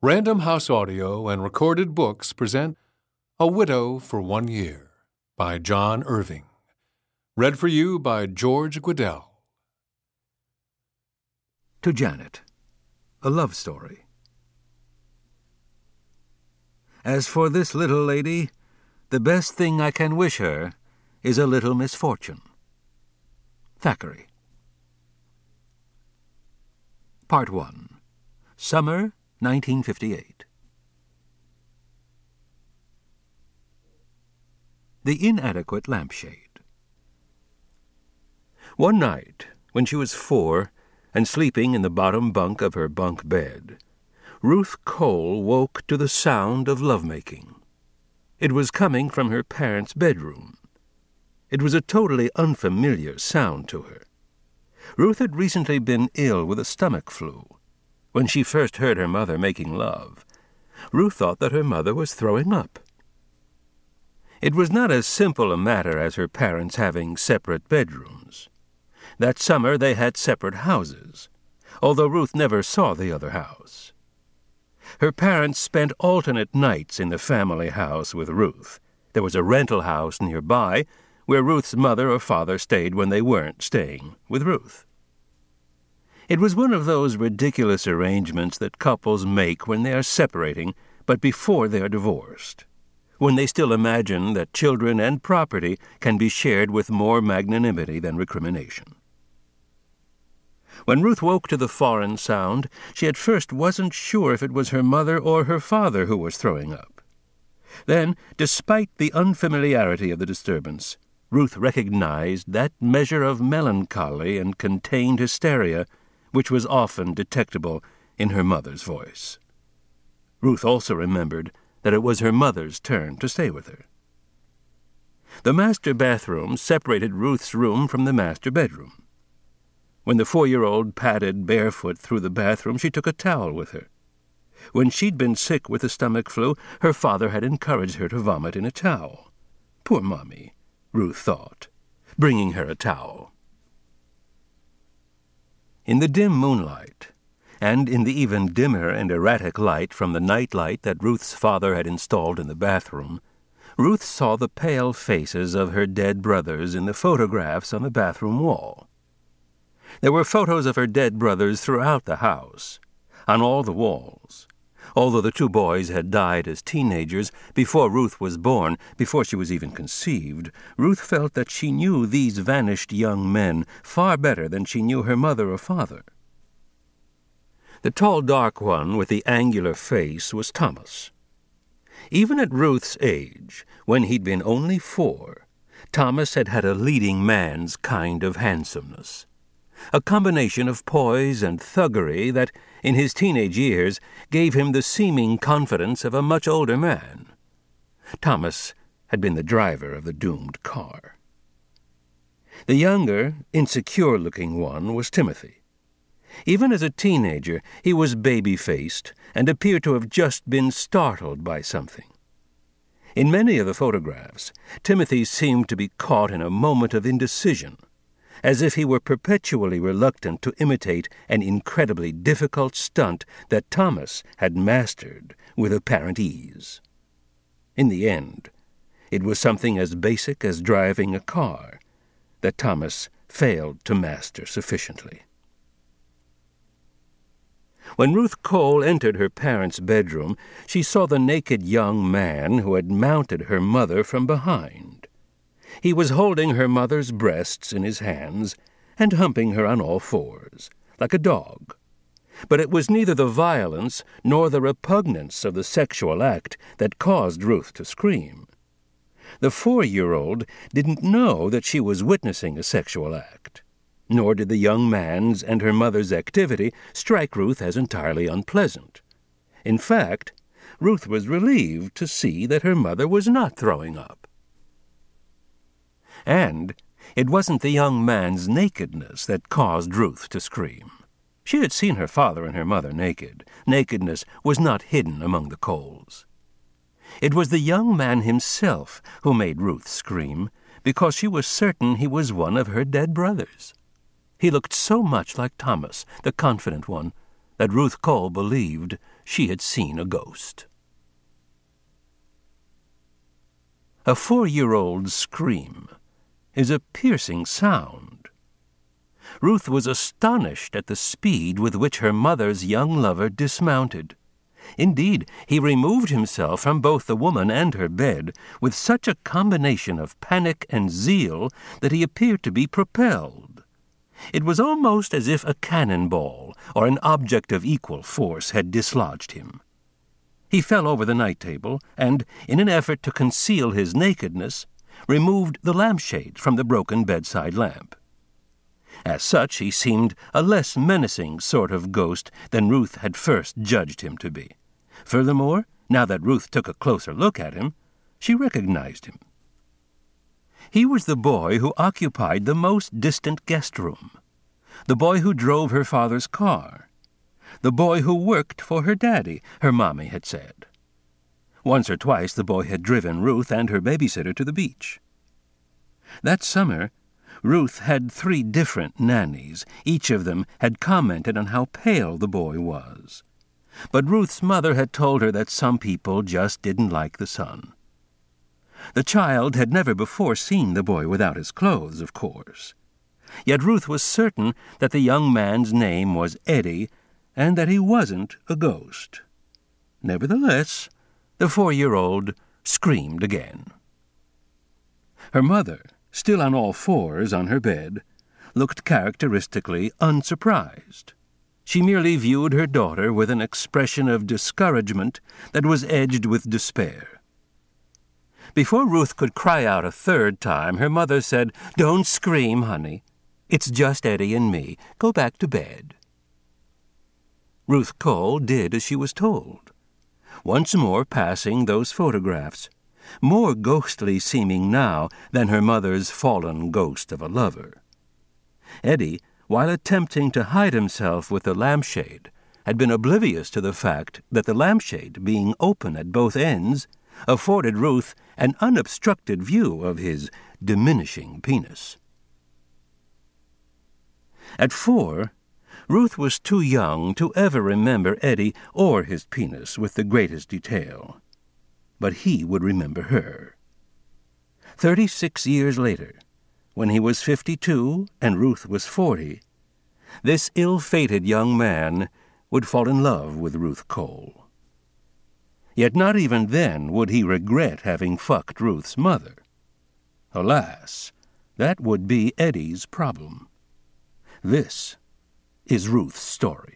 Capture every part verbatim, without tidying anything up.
Random House Audio and Recorded Books present A Widow for One Year by John Irving. Read for you by George Guidell. To Janet, a love story. As for this little lady, the best thing I can wish her is a little misfortune. Thackeray. Part one. Summer, nineteen fifty-eight. The Inadequate Lampshade. One night, when she was four and sleeping in the bottom bunk of her bunk bed, Ruth Cole woke to the sound of lovemaking. It was coming from her parents' bedroom. It was a totally unfamiliar sound to her. Ruth had recently been ill with a stomach flu. When she first heard her mother making love, Ruth thought that her mother was throwing up. It was not as simple a matter as her parents having separate bedrooms. That summer they had separate houses, although Ruth never saw the other house. Her parents spent alternate nights in the family house with Ruth. There was a rental house nearby where Ruth's mother or father stayed when they weren't staying with Ruth. It was one of those ridiculous arrangements that couples make when they are separating, but before they are divorced, when they still imagine that children and property can be shared with more magnanimity than recrimination. When Ruth woke to the foreign sound, she at first wasn't sure if it was her mother or her father who was throwing up. Then, despite the unfamiliarity of the disturbance, Ruth recognized that measure of melancholy and contained hysteria which was often detectable in her mother's voice. Ruth also remembered that it was her mother's turn to stay with her. The master bathroom separated Ruth's room from the master bedroom. When the four-year-old padded barefoot through the bathroom, she took a towel with her. When she'd been sick with the stomach flu, her father had encouraged her to vomit in a towel. Poor Mommy, Ruth thought, bringing her a towel. In the dim moonlight, and in the even dimmer and erratic light from the night light that Ruth's father had installed in the bathroom, Ruth saw the pale faces of her dead brothers in the photographs on the bathroom wall. There were photos of her dead brothers throughout the house, on all the walls. Although the two boys had died as teenagers, before Ruth was born, before she was even conceived, Ruth felt that she knew these vanished young men far better than she knew her mother or father. The tall, dark one with the angular face was Thomas. Even at Ruth's age, when he'd been only four, Thomas had had a leading man's kind of handsomeness. A combination of poise and thuggery that, in his teenage years, gave him the seeming confidence of a much older man. Thomas had been the driver of the doomed car. The younger, insecure-looking one was Timothy. Even as a teenager, he was baby-faced and appeared to have just been startled by something. In many of the photographs, Timothy seemed to be caught in a moment of indecision, as if he were perpetually reluctant to imitate an incredibly difficult stunt that Thomas had mastered with apparent ease. In the end, it was something as basic as driving a car that Thomas failed to master sufficiently. When Ruth Cole entered her parents' bedroom, she saw the naked young man who had mounted her mother from behind. He was holding her mother's breasts in his hands and humping her on all fours, like a dog. But it was neither the violence nor the repugnance of the sexual act that caused Ruth to scream. The four-year-old didn't know that she was witnessing a sexual act, nor did the young man's and her mother's activity strike Ruth as entirely unpleasant. In fact, Ruth was relieved to see that her mother was not throwing up. And it wasn't the young man's nakedness that caused Ruth to scream. She had seen her father and her mother naked. Nakedness was not hidden among the Coles. It was the young man himself who made Ruth scream, because she was certain he was one of her dead brothers. He looked so much like Thomas, the confident one, that Ruth Cole believed she had seen a ghost. A four-year-old's scream is a piercing sound. Ruth was astonished at the speed with which her mother's young lover dismounted. Indeed, he removed himself from both the woman and her bed with such a combination of panic and zeal that he appeared to be propelled. It was almost as if a cannonball or an object of equal force had dislodged him. He fell over the night table and, in an effort to conceal his nakedness, removed the lampshade from the broken bedside lamp. As such, he seemed a less menacing sort of ghost than Ruth had first judged him to be. Furthermore, now that Ruth took a closer look at him, she recognized him. He was the boy who occupied the most distant guest room, the boy who drove her father's car, the boy who worked for her daddy, her mommy had said. Once or twice the boy had driven Ruth and her babysitter to the beach. That summer, Ruth had three different nannies. Each of them had commented on how pale the boy was. But Ruth's mother had told her that some people just didn't like the sun. The child had never before seen the boy without his clothes, of course. Yet Ruth was certain that the young man's name was Eddie and that he wasn't a ghost. Nevertheless, the four-year-old screamed again. Her mother, still on all fours on her bed, looked characteristically unsurprised. She merely viewed her daughter with an expression of discouragement that was edged with despair. Before Ruth could cry out a third time, her mother said, "Don't scream, honey. It's just Eddie and me. Go back to bed." Ruth Cole did as she was told, once more passing those photographs, more ghostly seeming now than her mother's fallen ghost of a lover. Eddie, while attempting to hide himself with the lampshade, had been oblivious to the fact that the lampshade, being open at both ends, afforded Ruth an unobstructed view of his diminishing penis. At four, Ruth was too young to ever remember Eddie or his penis with the greatest detail. But he would remember her. Thirty-six years later, when he was fifty-two and Ruth was forty, this ill-fated young man would fall in love with Ruth Cole. Yet not even then would he regret having fucked Ruth's mother. Alas, that would be Eddie's problem. This is Ruth's story.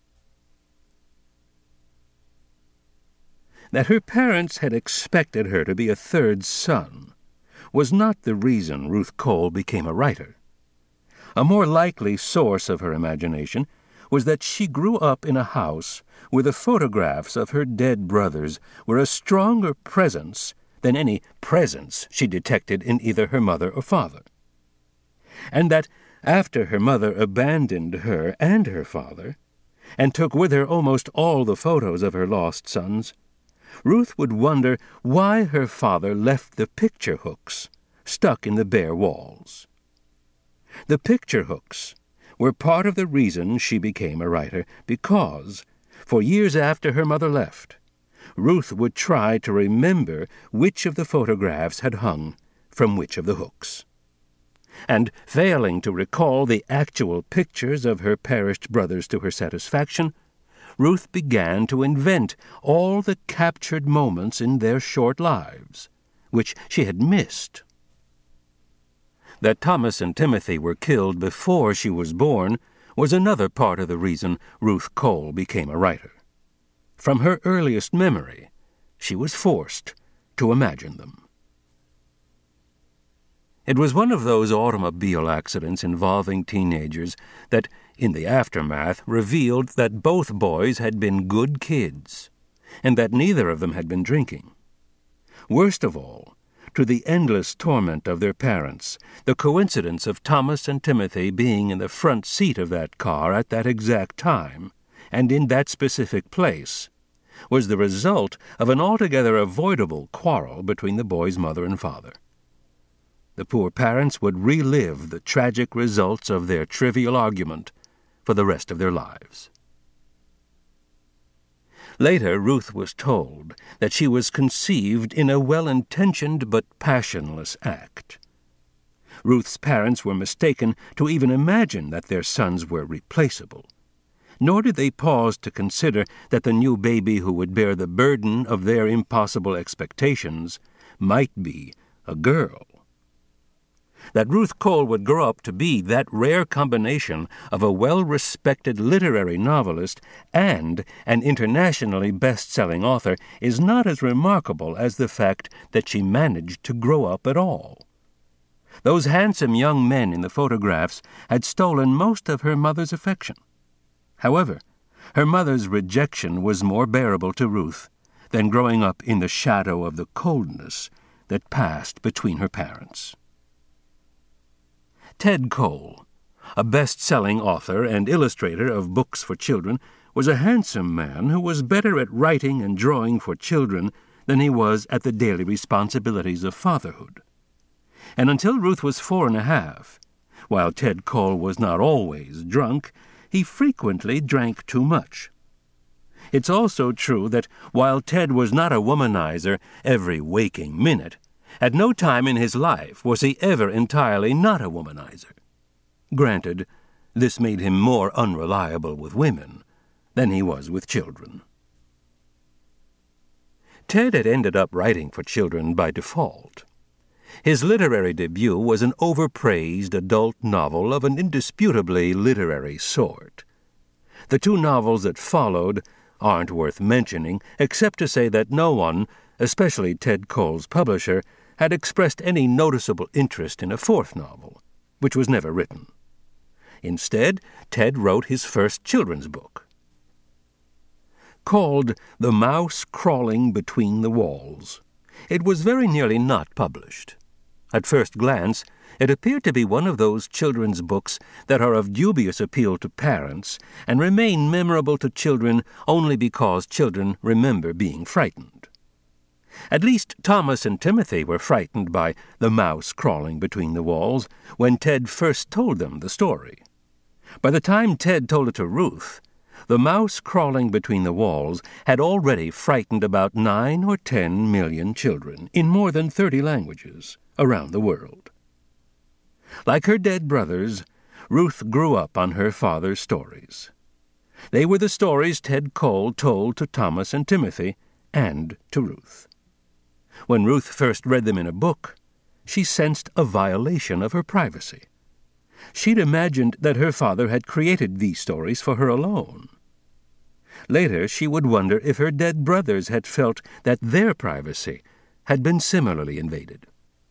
That her parents had expected her to be a third son was not the reason Ruth Cole became a writer. A more likely source of her imagination was that she grew up in a house where the photographs of her dead brothers were a stronger presence than any presence she detected in either her mother or father. And that after her mother abandoned her and her father, and took with her almost all the photos of her lost sons, Ruth would wonder why her father left the picture hooks stuck in the bare walls. The picture hooks were part of the reason she became a writer, because, for years after her mother left, Ruth would try to remember which of the photographs had hung from which of the hooks. And, failing to recall the actual pictures of her perished brothers to her satisfaction, Ruth began to invent all the captured moments in their short lives, which she had missed. That Thomas and Timothy were killed before she was born was another part of the reason Ruth Cole became a writer. From her earliest memory, she was forced to imagine them. It was one of those automobile accidents involving teenagers that, in the aftermath, revealed that both boys had been good kids, and that neither of them had been drinking. Worst of all, to the endless torment of their parents, the coincidence of Thomas and Timothy being in the front seat of that car at that exact time, and in that specific place, was the result of an altogether avoidable quarrel between the boys' mother and father. The poor parents would relive the tragic results of their trivial argument for the rest of their lives. Later, Ruth was told that she was conceived in a well-intentioned but passionless act. Ruth's parents were mistaken to even imagine that their sons were replaceable. Nor did they pause to consider that the new baby who would bear the burden of their impossible expectations might be a girl. That Ruth Cole would grow up to be that rare combination of a well-respected literary novelist and an internationally best-selling author is not as remarkable as the fact that she managed to grow up at all. Those handsome young men in the photographs had stolen most of her mother's affection. However, her mother's rejection was more bearable to Ruth than growing up in the shadow of the coldness that passed between her parents. Ted Cole, a best-selling author and illustrator of books for children, was a handsome man who was better at writing and drawing for children than he was at the daily responsibilities of fatherhood. And until Ruth was four and a half, while Ted Cole was not always drunk, he frequently drank too much. It's also true that while Ted was not a womanizer every waking minute, at no time in his life was he ever entirely not a womanizer. Granted, this made him more unreliable with women than he was with children. Ted had ended up writing for children by default. His literary debut was an overpraised adult novel of an indisputably literary sort. The two novels that followed aren't worth mentioning, except to say that no one, especially Ted Cole's publisher, had expressed any noticeable interest in a fourth novel, which was never written. Instead, Ted wrote his first children's book. Called The Mouse Crawling Between the Walls, it was very nearly not published. At first glance, it appeared to be one of those children's books that are of dubious appeal to parents and remain memorable to children only because children remember being frightened. At least Thomas and Timothy were frightened by The Mouse Crawling Between the Walls when Ted first told them the story. By the time Ted told it to Ruth, The Mouse Crawling Between the Walls had already frightened about nine or ten million children in more than thirty languages around the world. Like her dead brothers, Ruth grew up on her father's stories. They were the stories Ted Cole told to Thomas and Timothy and to Ruth. When Ruth first read them in a book, she sensed a violation of her privacy. She'd imagined that her father had created these stories for her alone. Later, she would wonder if her dead brothers had felt that their privacy had been similarly invaded.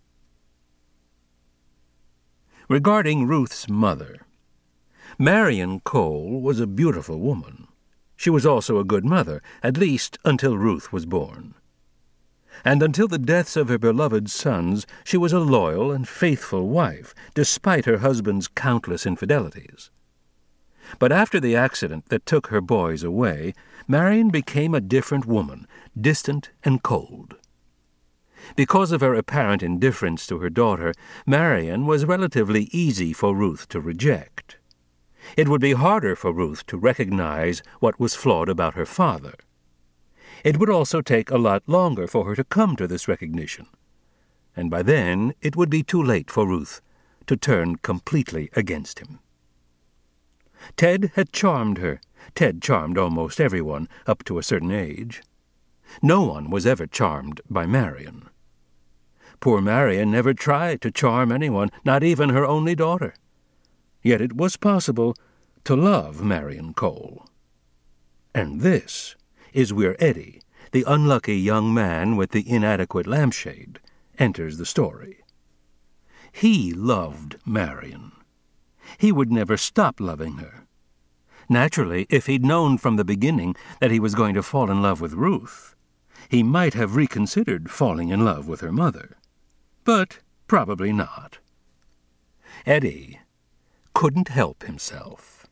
Regarding Ruth's mother, Marion Cole was a beautiful woman. She was also a good mother, at least until Ruth was born. And until the deaths of her beloved sons, she was a loyal and faithful wife, despite her husband's countless infidelities. But after the accident that took her boys away, Marion became a different woman, distant and cold. Because of her apparent indifference to her daughter, Marion was relatively easy for Ruth to reject. It would be harder for Ruth to recognize what was flawed about her father. It would also take a lot longer for her to come to this recognition, and by then it would be too late for Ruth to turn completely against him. Ted had charmed her. Ted charmed almost everyone up to a certain age. No one was ever charmed by Marion. Poor Marion never tried to charm anyone, not even her only daughter. Yet it was possible to love Marion Cole. And this is where Eddie, the unlucky young man with the inadequate lampshade, enters the story. He loved Marion. He would never stop loving her. Naturally, if he'd known from the beginning that he was going to fall in love with Ruth, he might have reconsidered falling in love with her mother. But probably not. Eddie couldn't help himself.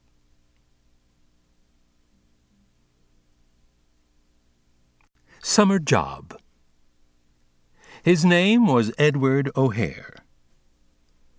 Summer job. His name was Edward O'Hare.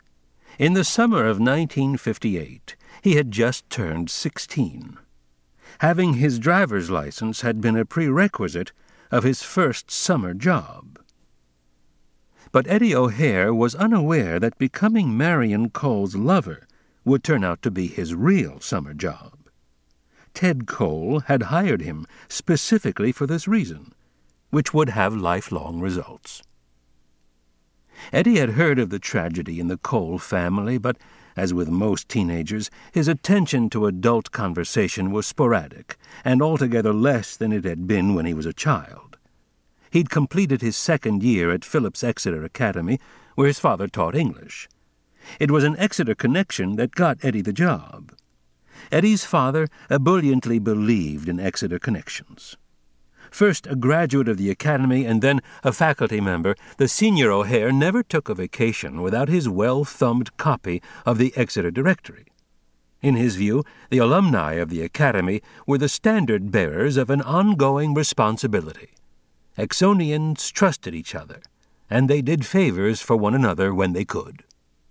In the summer of nineteen fifty-eight, he had just turned sixteen. Having his driver's license had been a prerequisite of his first summer job. But Eddie O'Hare was unaware that becoming Marion Cole's lover would turn out to be his real summer job. Ted Cole had hired him specifically for this reason, which would have lifelong results. Eddie had heard of the tragedy in the Cole family, but, as with most teenagers, his attention to adult conversation was sporadic, and altogether less than it had been when he was a child. He'd completed his second year at Phillips Exeter Academy, where his father taught English. It was an Exeter connection that got Eddie the job. Eddie's father ebulliently believed in Exeter connections. First a graduate of the academy and then a faculty member, the senior O'Hare never took a vacation without his well-thumbed copy of the Exeter Directory. In his view, the alumni of the academy were the standard-bearers of an ongoing responsibility. Exonians trusted each other, and they did favors for one another when they could.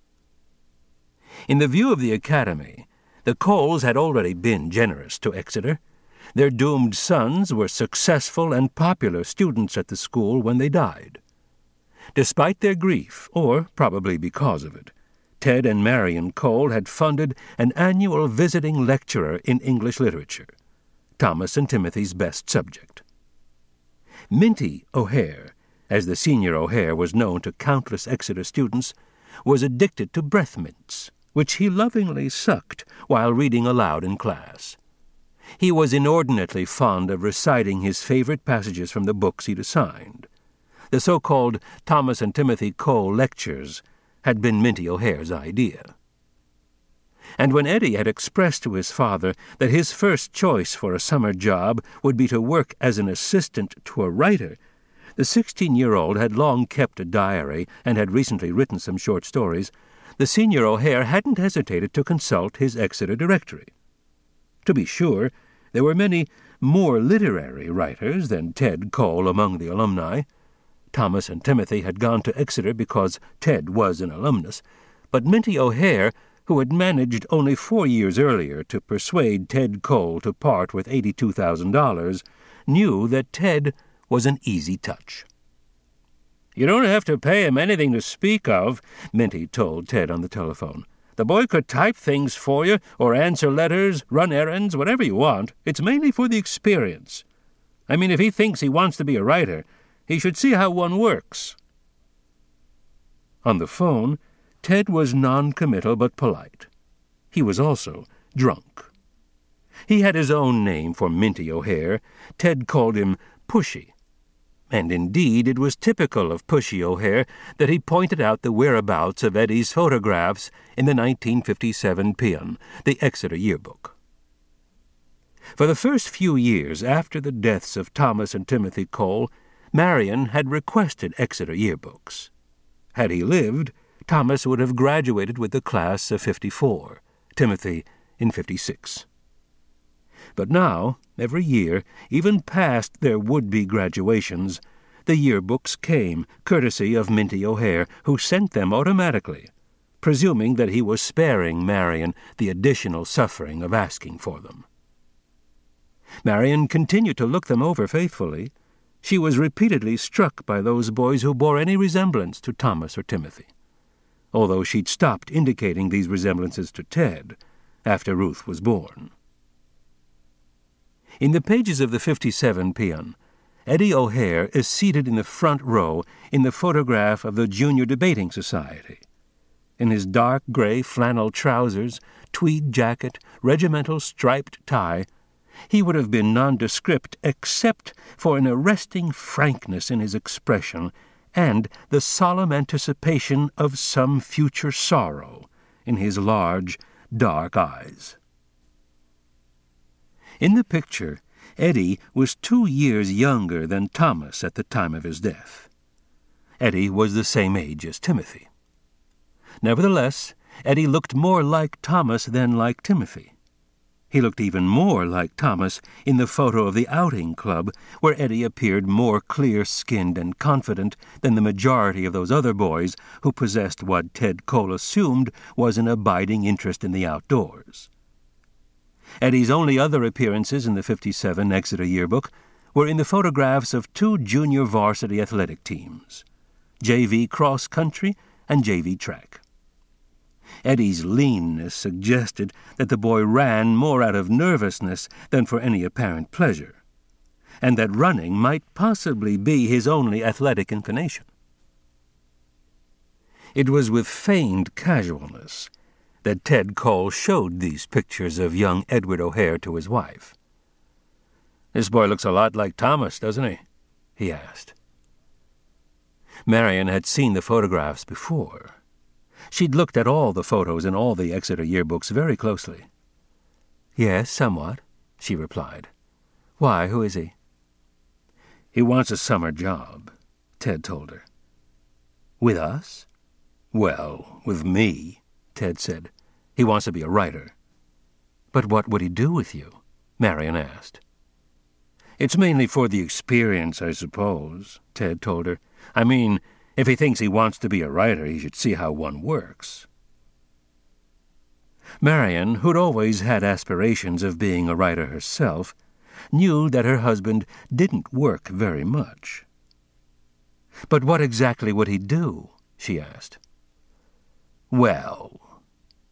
In the view of the academy, the Coles had already been generous to Exeter. Their doomed sons were successful and popular students at the school when they died. Despite their grief, or probably because of it, Ted and Marion Cole had funded an annual visiting lecturer in English literature, Thomas and Timothy's best subject. Minty O'Hare, as the senior O'Hare was known to countless Exeter students, was addicted to breath mints, which he lovingly sucked while reading aloud in class. He was inordinately fond of reciting his favorite passages from the books he'd assigned. The so-called Thomas and Timothy Cole lectures had been Minty O'Hare's idea. And when Eddie had expressed to his father that his first choice for a summer job would be to work as an assistant to a writer, the sixteen-year-old had long kept a diary and had recently written some short stories. The senior O'Hare hadn't hesitated to consult his Exeter Directory. To be sure, there were many more literary writers than Ted Cole among the alumni. Thomas and Timothy had gone to Exeter because Ted was an alumnus, but Minty O'Hare, who had managed only four years earlier to persuade Ted Cole to part with eighty-two thousand dollars, knew that Ted was an easy touch. "You don't have to pay him anything to speak of," Minty told Ted on the telephone. "The boy could type things for you, or answer letters, run errands, whatever you want. It's mainly for the experience. I mean, if he thinks he wants to be a writer, he should see how one works." On the phone, Ted was non-committal but polite. He was also drunk. He had his own name for Minty O'Hare. Ted called him Pushy. And indeed it was typical of Pushy O'Hare that he pointed out the whereabouts of Eddie's photographs in the nineteen fifty-seven Peon, the Exeter yearbook. For the first few years after the deaths of Thomas and Timothy Cole, Marion had requested Exeter yearbooks. Had he lived, Thomas would have graduated with the class of fifty-four, Timothy in fifty-six. But now, every year, even past their would-be graduations, the yearbooks came, courtesy of Minty O'Hare, who sent them automatically, presuming that he was sparing Marion the additional suffering of asking for them. Marion continued to look them over faithfully. She was repeatedly struck by those boys who bore any resemblance to Thomas or Timothy, although she'd stopped indicating these resemblances to Ted after Ruth was born. In the pages of the fifty-seven Peon, Eddie O'Hare is seated in the front row in the photograph of the Junior Debating Society. In his dark gray flannel trousers, tweed jacket, regimental striped tie, he would have been nondescript except for an arresting frankness in his expression and the solemn anticipation of some future sorrow in his large, dark eyes. In the picture, Eddie was two years younger than Thomas at the time of his death. Eddie was the same age as Timothy. Nevertheless, Eddie looked more like Thomas than like Timothy. He looked even more like Thomas in the photo of the outing club, where Eddie appeared more clear-skinned and confident than the majority of those other boys who possessed what Ted Cole assumed was an abiding interest in the outdoors. Eddie's only other appearances in the fifty-seven Exeter yearbook were in the photographs of two junior varsity athletic teams, J V cross country and J V track. Eddie's leanness suggested that the boy ran more out of nervousness than for any apparent pleasure, and that running might possibly be his only athletic inclination. It was with feigned casualness that Ted Cole showed these pictures of young Edward O'Hare to his wife. "This boy looks a lot like Thomas, doesn't he?" he asked. Marian had seen the photographs before. She'd looked at all the photos in all the Exeter yearbooks very closely. "Yes, somewhat," she replied. "Why, who is he?" "He wants a summer job," Ted told her. "With us?" "Well, with me," Ted said. "He wants to be a writer." "But what would he do with you?" Marian asked. "It's mainly for the experience, I suppose," Ted told her. "I mean, if he thinks he wants to be a writer, he should see how one works." Marian, who'd always had aspirations of being a writer herself, knew that her husband didn't work very much. "But what exactly would he do?" she asked. "Well..."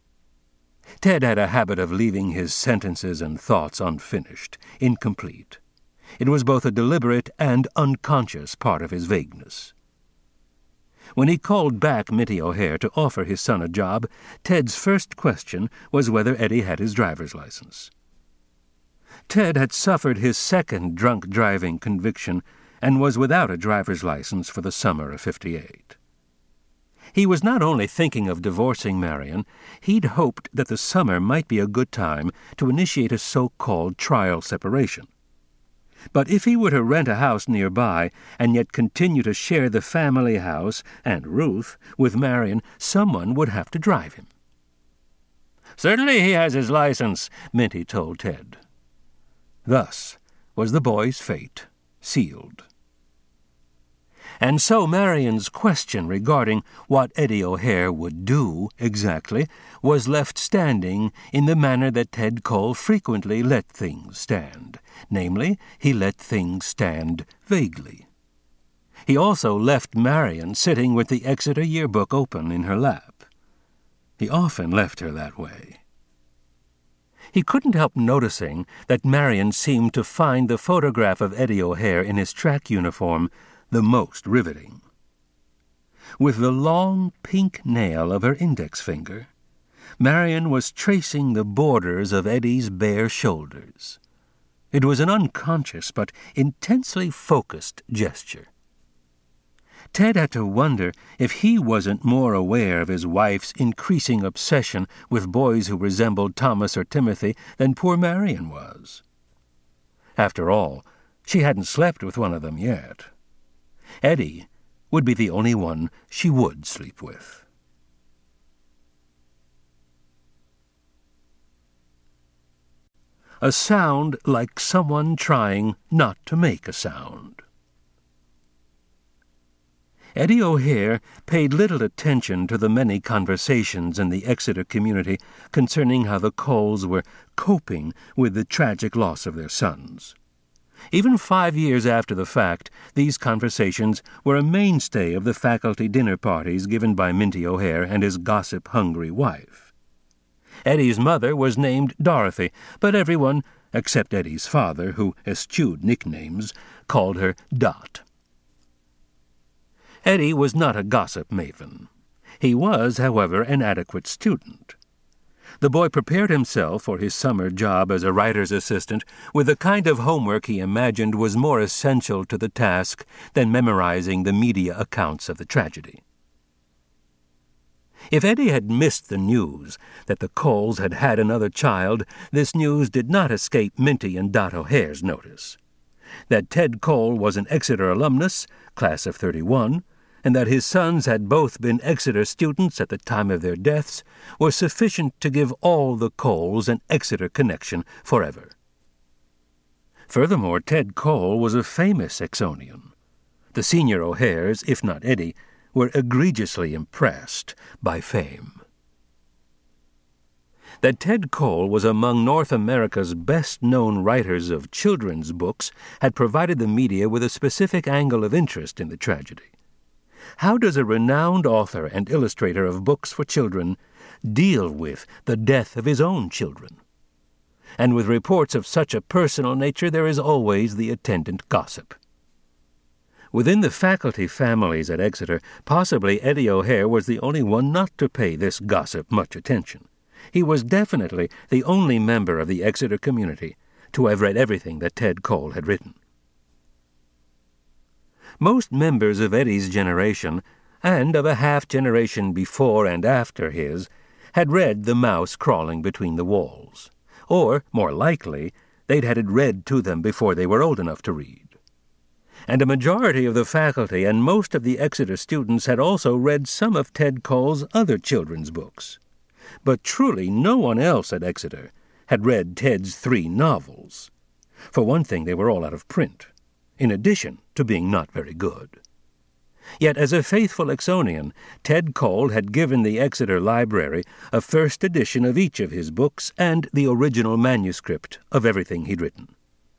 Ted had a habit of leaving his sentences and thoughts unfinished, incomplete. It was both a deliberate and unconscious part of his vagueness. When he called back Minty O'Hare to offer his son a job, Ted's first question was whether Eddie had his driver's license. Ted had suffered his second drunk driving conviction and was without a driver's license for the summer of fifty-eight. He was not only thinking of divorcing Marian, he'd hoped that the summer might be a good time to initiate a so-called trial separation. But if he were to rent a house nearby and yet continue to share the family house and Ruth with Marian, someone would have to drive him. "Certainly he has his license," Minty told Ted. Thus was the boy's fate sealed. And so Marian's question regarding what Eddie O'Hare would do exactly was left standing in the manner that Ted Cole frequently let things stand. Namely, he let things stand vaguely. He also left Marian sitting with the Exeter yearbook open in her lap. He often left her that way. He couldn't help noticing that Marian seemed to find the photograph of Eddie O'Hare in his track uniform the most riveting. With the long pink nail of her index finger, Marian was tracing the borders of Eddie's bare shoulders. It was an unconscious but intensely focused gesture. Ted had to wonder if he wasn't more aware of his wife's increasing obsession with boys who resembled Thomas or Timothy than poor Marian was. After all, she hadn't slept with one of them yet. Eddie would be the only one she would sleep with. A sound like someone trying not to make a sound. Eddie O'Hare paid little attention to the many conversations in the Exeter community concerning how the Coles were coping with the tragic loss of their sons. Even five years after the fact, these conversations were a mainstay of the faculty dinner parties given by Minty O'Hare and his gossip-hungry wife. Eddie's mother was named Dorothy, but everyone, except Eddie's father, who eschewed nicknames, called her Dot. Eddie was not a gossip maven. He was, however, an adequate student. The boy prepared himself for his summer job as a writer's assistant with the kind of homework he imagined was more essential to the task than memorizing the media accounts of the tragedy. If Eddie had missed the news that the Coles had had another child, this news did not escape Minty and Dot O'Hare's notice. That Ted Cole was an Exeter alumnus, class of thirty-one, and that his sons had both been Exeter students at the time of their deaths was sufficient to give all the Coles an Exeter connection forever. Furthermore, Ted Cole was a famous Exonian. The senior O'Hares, if not Eddie, were egregiously impressed by fame. That Ted Cole was among North America's best-known writers of children's books had provided the media with a specific angle of interest in the tragedy. How does a renowned author and illustrator of books for children deal with the death of his own children? And with reports of such a personal nature, there is always the attendant gossip. Within the faculty families at Exeter, possibly Eddie O'Hare was the only one not to pay this gossip much attention. He was definitely the only member of the Exeter community to have read everything that Ted Cole had written. Most members of Eddie's generation, and of a half-generation before and after his, had read The Mouse Crawling Between the Walls. Or, more likely, they'd had it read to them before they were old enough to read. And a majority of the faculty and most of the Exeter students had also read some of Ted Cole's other children's books. But truly no one else at Exeter had read Ted's three novels. For one thing, they were all out of print, in addition to being not very good. Yet as a faithful Exonian, Ted Cole had given the Exeter Library a first edition of each of his books and the original manuscript of everything he'd written.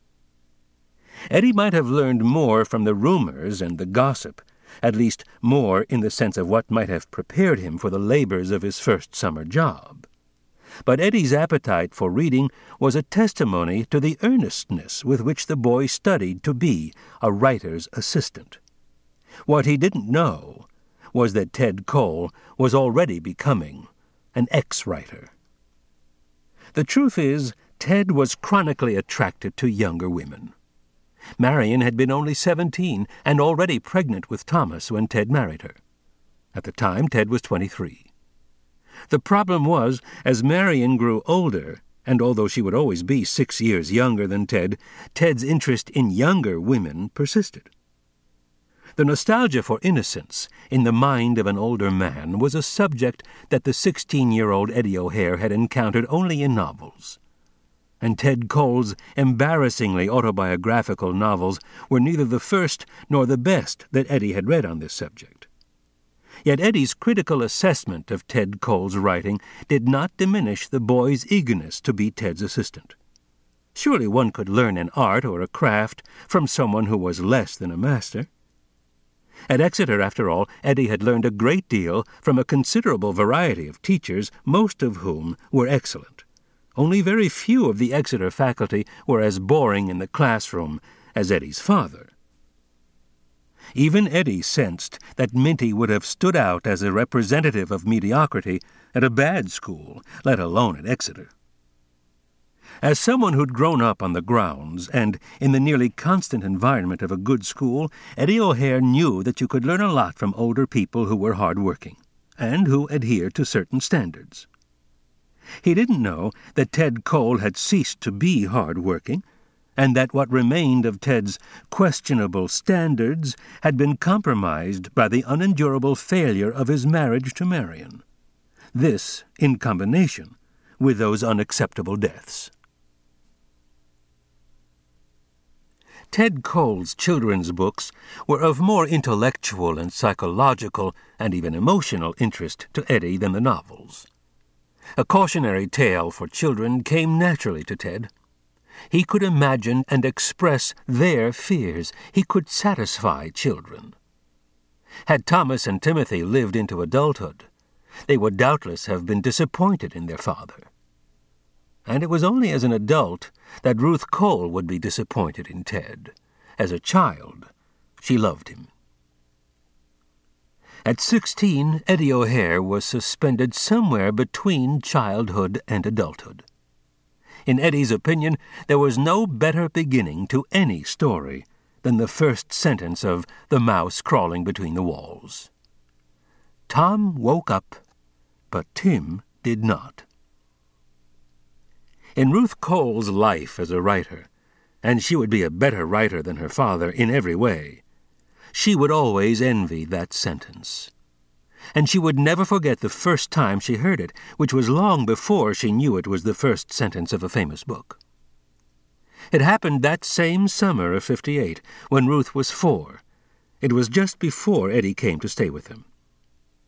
Eddie might have learned more from the rumors and the gossip, at least more in the sense of what might have prepared him for the labors of his first summer job. But Eddie's appetite for reading was a testimony to the earnestness with which the boy studied to be a writer's assistant. What he didn't know was that Ted Cole was already becoming an ex-writer. The truth is, Ted was chronically attracted to younger women. Marion had been only seventeen and already pregnant with Thomas when Ted married her. At the time, Ted was twenty-three. The problem was, as Marion grew older, and although she would always be six years younger than Ted, Ted's interest in younger women persisted. The nostalgia for innocence in the mind of an older man was a subject that the sixteen-year-old Eddie O'Hare had encountered only in novels. And Ted Cole's embarrassingly autobiographical novels were neither the first nor the best that Eddie had read on this subject. Yet Eddie's critical assessment of Ted Cole's writing did not diminish the boy's eagerness to be Ted's assistant. Surely one could learn an art or a craft from someone who was less than a master. At Exeter, after all, Eddie had learned a great deal from a considerable variety of teachers, most of whom were excellent. Only very few of the Exeter faculty were as boring in the classroom as Eddie's father. Even Eddie sensed that Minty would have stood out as a representative of mediocrity at a bad school, let alone at Exeter. As someone who'd grown up on the grounds and in the nearly constant environment of a good school, Eddie O'Hare knew that you could learn a lot from older people who were hard-working and who adhered to certain standards. He didn't know that Ted Cole had ceased to be hard-working, and that what remained of Ted's questionable standards had been compromised by the unendurable failure of his marriage to Marion. This in combination with those unacceptable deaths. Ted Cole's children's books were of more intellectual and psychological and even emotional interest to Eddie than the novels. A cautionary tale for children came naturally to Ted. He could imagine and express their fears. He could satisfy children. Had Thomas and Timothy lived into adulthood, they would doubtless have been disappointed in their father. And it was only as an adult that Ruth Cole would be disappointed in Ted. As a child, she loved him. At sixteen, Eddie O'Hare was suspended somewhere between childhood and adulthood. In Eddie's opinion, there was no better beginning to any story than the first sentence of The Mouse Crawling Between the Walls. Tom woke up, but Tim did not. In Ruth Cole's life as a writer, and she would be a better writer than her father in every way, she would always envy that sentence. And she would never forget the first time she heard it, which was long before she knew it was the first sentence of a famous book. It happened that same summer of fifty-eight, when Ruth was four. It was just before Eddie came to stay with them.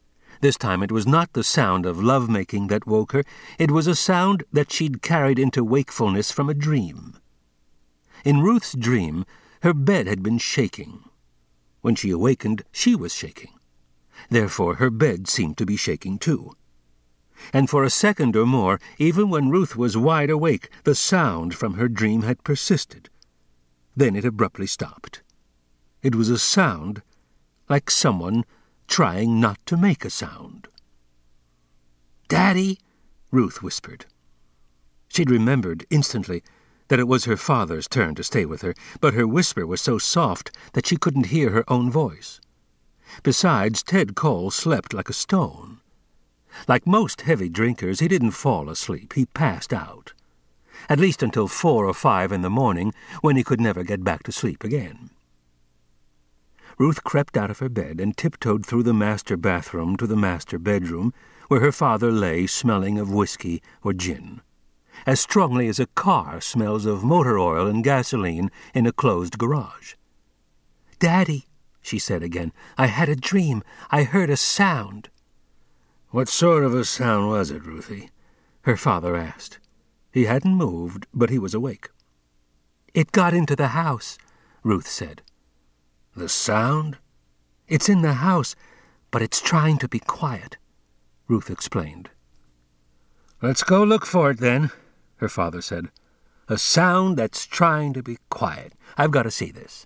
This time it was not the sound of love-making that woke her. It was a sound that she'd carried into wakefulness from a dream. In Ruth's dream, her bed had been shaking. When she awakened, she was shaking. Therefore, her bed seemed to be shaking too. And for a second or more, even when Ruth was wide awake, the sound from her dream had persisted. Then it abruptly stopped. It was a sound like someone trying not to make a sound. "Daddy," Ruth whispered. She'd remembered instantly that it was her father's turn to stay with her, but her whisper was so soft that she couldn't hear her own voice. Besides, Ted Cole slept like a stone. Like most heavy drinkers, he didn't fall asleep. He passed out. At least until four or five in the morning, when he could never get back to sleep again. Ruth crept out of her bed and tiptoed through the master bathroom to the master bedroom, where her father lay smelling of whiskey or gin, as strongly as a car smells of motor oil and gasoline in a closed garage. "Daddy," she said again, "I had a dream. I heard a sound." "What sort of a sound was it, Ruthie?" her father asked. He hadn't moved, but he was awake. "It got into the house," Ruth said. "The sound?" "It's in the house, but it's trying to be quiet," Ruth explained. "Let's go look for it, then," her father said. "A sound that's trying to be quiet. I've got to see this."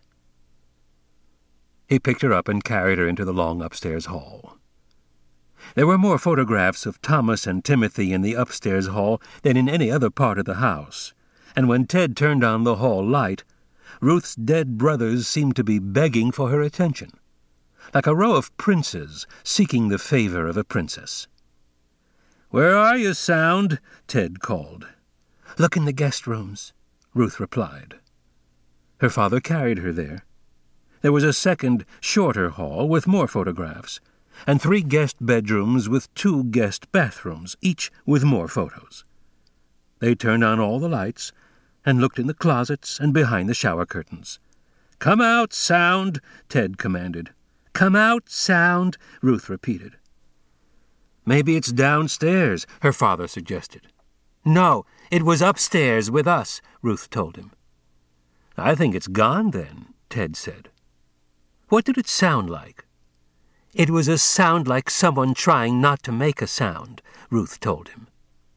He picked her up and carried her into the long upstairs hall. There were more photographs of Thomas and Timothy in the upstairs hall than in any other part of the house, and when Ted turned on the hall light, Ruth's dead brothers seemed to be begging for her attention, like a row of princes seeking the favor of a princess. "Where are you, Sound?" Ted called. "Look in the guest rooms," Ruth replied. Her father carried her there. There was a second, shorter hall with more photographs, and three guest bedrooms with two guest bathrooms, each with more photos. They turned on all the lights and looked in the closets and behind the shower curtains. "Come out, Sound," Ted commanded. "Come out, Sound," Ruth repeated. "Maybe it's downstairs," her father suggested. "No, it was upstairs with us," Ruth told him. "I think it's gone then," Ted said. "What did it sound like?" "It was a sound like someone trying not to make a sound," Ruth told him.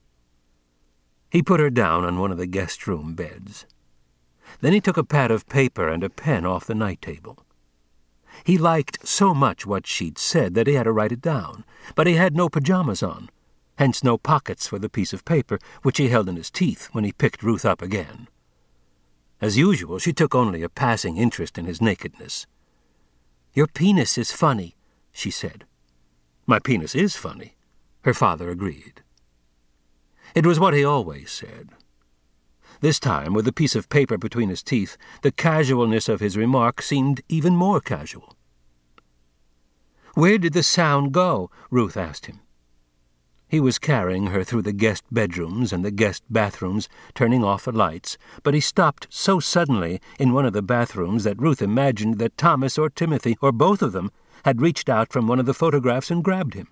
He put her down on one of the guest room beds. Then he took a pad of paper and a pen off the night table. He liked so much what she'd said that he had to write it down, but he had no pajamas on, hence no pockets for the piece of paper, which he held in his teeth when he picked Ruth up again. As usual, she took only a passing interest in his nakedness. "Your penis is funny," she said. "My penis is funny," her father agreed. It was what he always said. This time, with a piece of paper between his teeth, the casualness of his remark seemed even more casual. "Where did the sound go?" Ruth asked him. He was carrying her through the guest bedrooms and the guest bathrooms, turning off the lights, but he stopped so suddenly in one of the bathrooms that Ruth imagined that Thomas or Timothy, or both of them, had reached out from one of the photographs and grabbed him.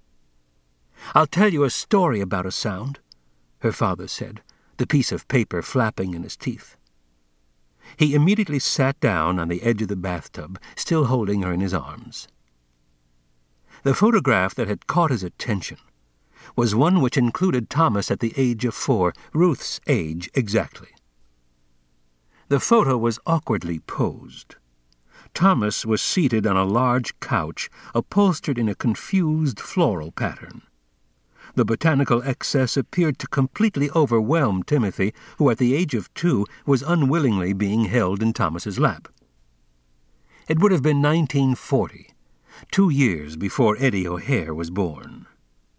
"I'll tell you a story about a sound," her father said, the piece of paper flapping in his teeth. He immediately sat down on the edge of the bathtub, still holding her in his arms. The photograph that had caught his attention was one which included Thomas at the age of four, Ruth's age exactly. The photo was awkwardly posed. Thomas was seated on a large couch upholstered in a confused floral pattern. The botanical excess appeared to completely overwhelm Timothy, who at the age of two was unwillingly being held in Thomas's lap. It would have been nineteen forty, two years before Eddie O'Hare was born.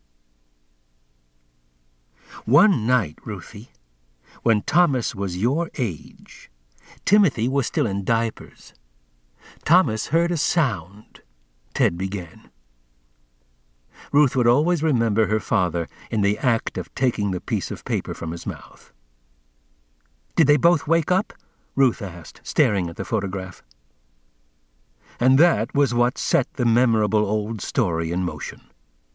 "One night, Ruthie, when Thomas was your age, Timothy was still in diapers. Thomas heard a sound," Ted began. Ruth would always remember her father in the act of taking the piece of paper from his mouth. "Did they both wake up?" Ruth asked, staring at the photograph. And that was what set the memorable old story in motion.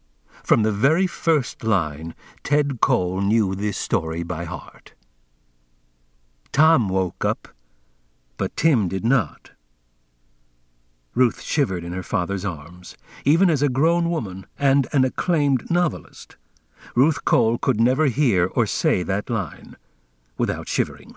From the very first line, Ted Cole knew this story by heart. Tom woke up, but Tim did not. Ruth shivered in her father's arms. Even as a grown woman and an acclaimed novelist, Ruth Cole could never hear or say that line without shivering.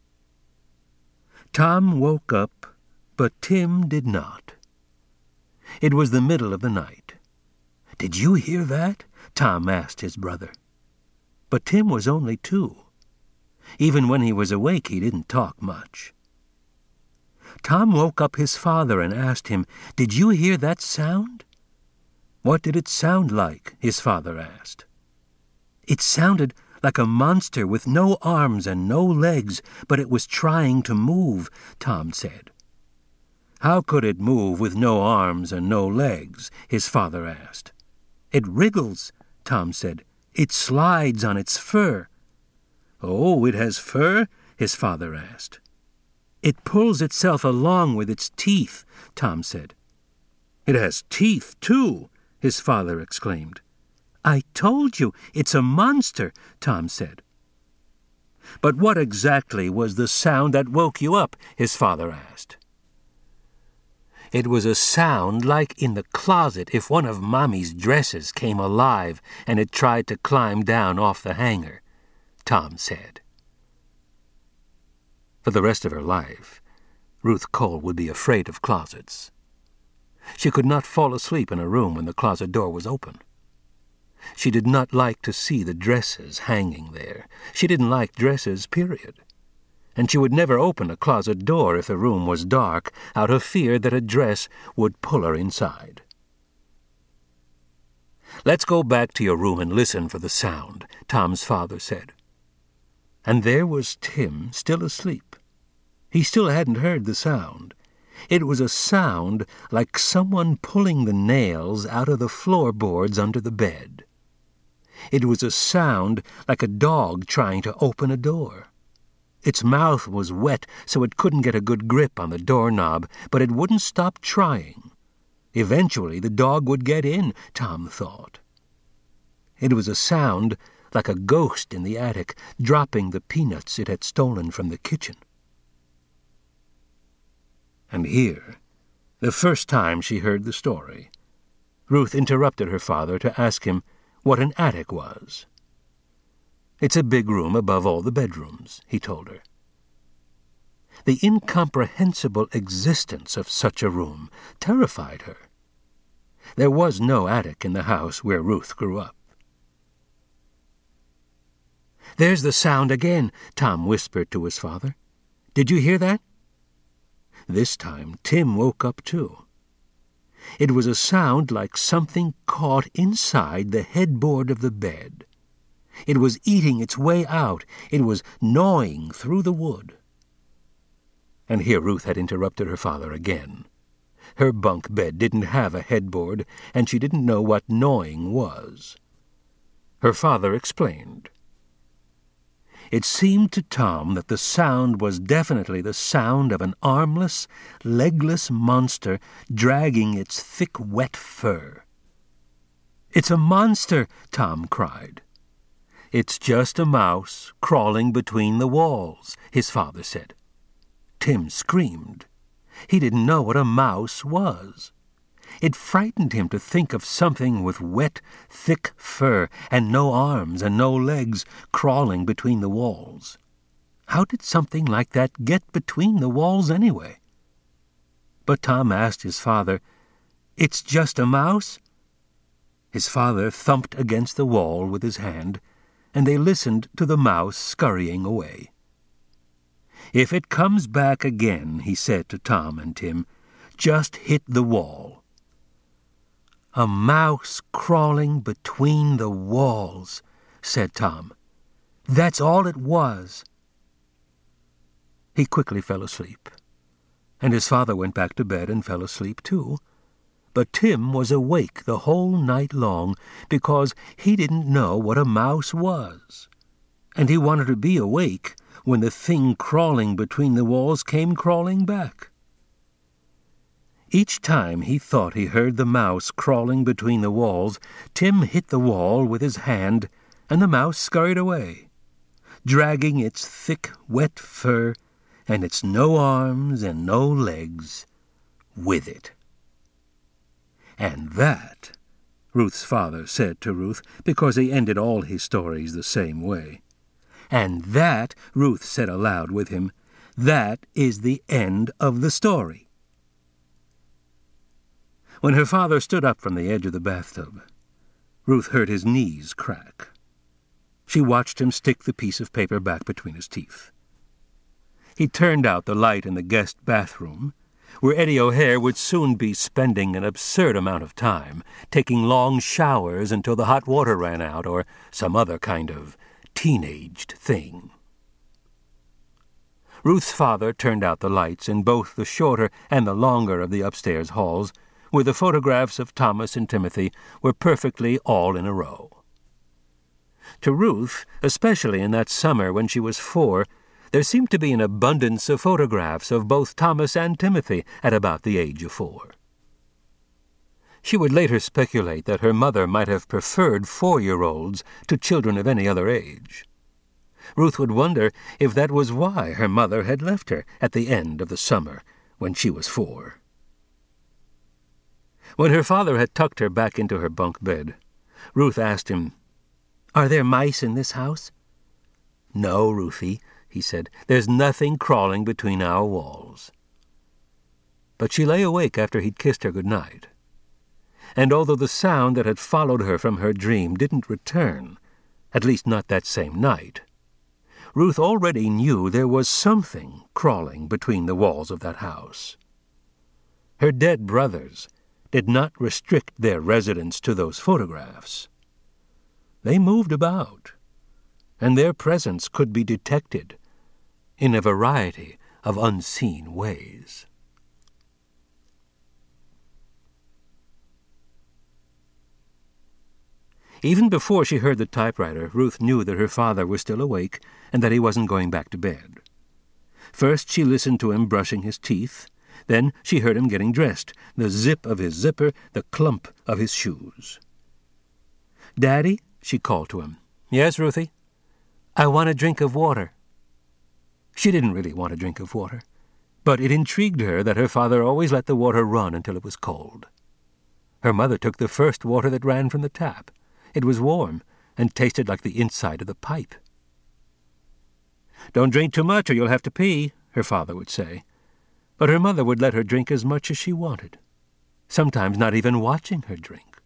Tom woke up, but Tim did not. It was the middle of the night. "Did you hear that?" Tom asked his brother. But Tim was only two. Even when he was awake, he didn't talk much. Tom woke up his father and asked him, "Did you hear that sound?" "What did it sound like?" his father asked. "It sounded like a monster with no arms and no legs, but it was trying to move," Tom said. "How could it move with no arms and no legs?" his father asked. "It wriggles," Tom said. "It slides on its fur." "Oh, it has fur?" his father asked. "It pulls itself along with its teeth," Tom said. "It has teeth, too," his father exclaimed. "I told you, it's a monster," Tom said. "But what exactly was the sound that woke you up?" his father asked. "It was a sound like in the closet if one of Mommy's dresses came alive and it tried to climb down off the hanger," Tom said. For the rest of her life, Ruth Cole would be afraid of closets. She could not fall asleep in a room when the closet door was open. She did not like to see the dresses hanging there. She didn't like dresses, period. And she would never open a closet door if the room was dark, out of fear that a dress would pull her inside. "Let's go back to your room and listen for the sound," Tom's father said. And there was Tim, still asleep. He still hadn't heard the sound. It was a sound like someone pulling the nails out of the floorboards under the bed. It was a sound like a dog trying to open a door. Its mouth was wet, so it couldn't get a good grip on the doorknob, but it wouldn't stop trying. Eventually the dog would get in, Tom thought. It was a sound like a ghost in the attic, dropping the peanuts it had stolen from the kitchen. And here, the first time she heard the story, Ruth interrupted her father to ask him what an attic was. "It's a big room above all the bedrooms," he told her. The incomprehensible existence of such a room terrified her. There was no attic in the house where Ruth grew up. "There's the sound again," Tom whispered to his father. "Did you hear that?" This time Tim woke up too. It was a sound like something caught inside the headboard of the bed. It was eating its way out. It was gnawing through the wood. And here Ruth had interrupted her father again. Her bunk bed didn't have a headboard, and she didn't know what gnawing was. Her father explained. It seemed to Tom that the sound was definitely the sound of an armless, legless monster dragging its thick, wet fur. "It's a monster!" Tom cried. "It's just a mouse crawling between the walls," his father said. Tim screamed. He didn't know what a mouse was. It frightened him to think of something with wet, thick fur and no arms and no legs crawling between the walls. How did something like that get between the walls anyway? But Tom asked his father, "It's just a mouse?" His father thumped against the wall with his hand, and they listened to the mouse scurrying away. "If it comes back again," he said to Tom and Tim, "just hit the wall." "A mouse crawling between the walls," said Tom. "That's all it was." He quickly fell asleep, and his father went back to bed and fell asleep too. But Tim was awake the whole night long because he didn't know what a mouse was, and he wanted to be awake when the thing crawling between the walls came crawling back. Each time he thought he heard the mouse crawling between the walls, Tim hit the wall with his hand, and the mouse scurried away, dragging its thick, wet fur and its no arms and no legs with it. And that, Ruth's father said to Ruth, because he ended all his stories the same way. And that, Ruth said aloud with him, that is the end of the story. When her father stood up from the edge of the bathtub, Ruth heard his knees crack. She watched him stick the piece of paper back between his teeth. He turned out the light in the guest bathroom, where Eddie O'Hare would soon be spending an absurd amount of time, taking long showers until the hot water ran out, or some other kind of teenaged thing. Ruth's father turned out the lights in both the shorter and the longer of the upstairs halls, where the photographs of Thomas and Timothy were perfectly all in a row. To Ruth, especially in that summer when she was four, there seemed to be an abundance of photographs of both Thomas and Timothy at about the age of four. She would later speculate that her mother might have preferred four-year-olds to children of any other age. Ruth would wonder if that was why her mother had left her at the end of the summer when she was four. When her father had tucked her back into her bunk bed, Ruth asked him, "Are there mice in this house?" "No, Ruthie," he said. "There's nothing crawling between our walls." But she lay awake after he'd kissed her good night. And although the sound that had followed her from her dream didn't return, at least not that same night, Ruth already knew there was something crawling between the walls of that house. Her dead brothers did not restrict their residence to those photographs. They moved about, and their presence could be detected in a variety of unseen ways. Even before she heard the typewriter, Ruth knew that her father was still awake and that he wasn't going back to bed. First she listened to him brushing his teeth. Then she heard him getting dressed, the zip of his zipper, the clump of his shoes. "Daddy," she called to him. "Yes, Ruthie?" "I want a drink of water." She didn't really want a drink of water, but it intrigued her that her father always let the water run until it was cold. Her mother took the first water that ran from the tap. It was warm and tasted like the inside of the pipe. "Don't drink too much or you'll have to pee," her father would say. But her mother would let her drink as much as she wanted, sometimes not even watching her drink.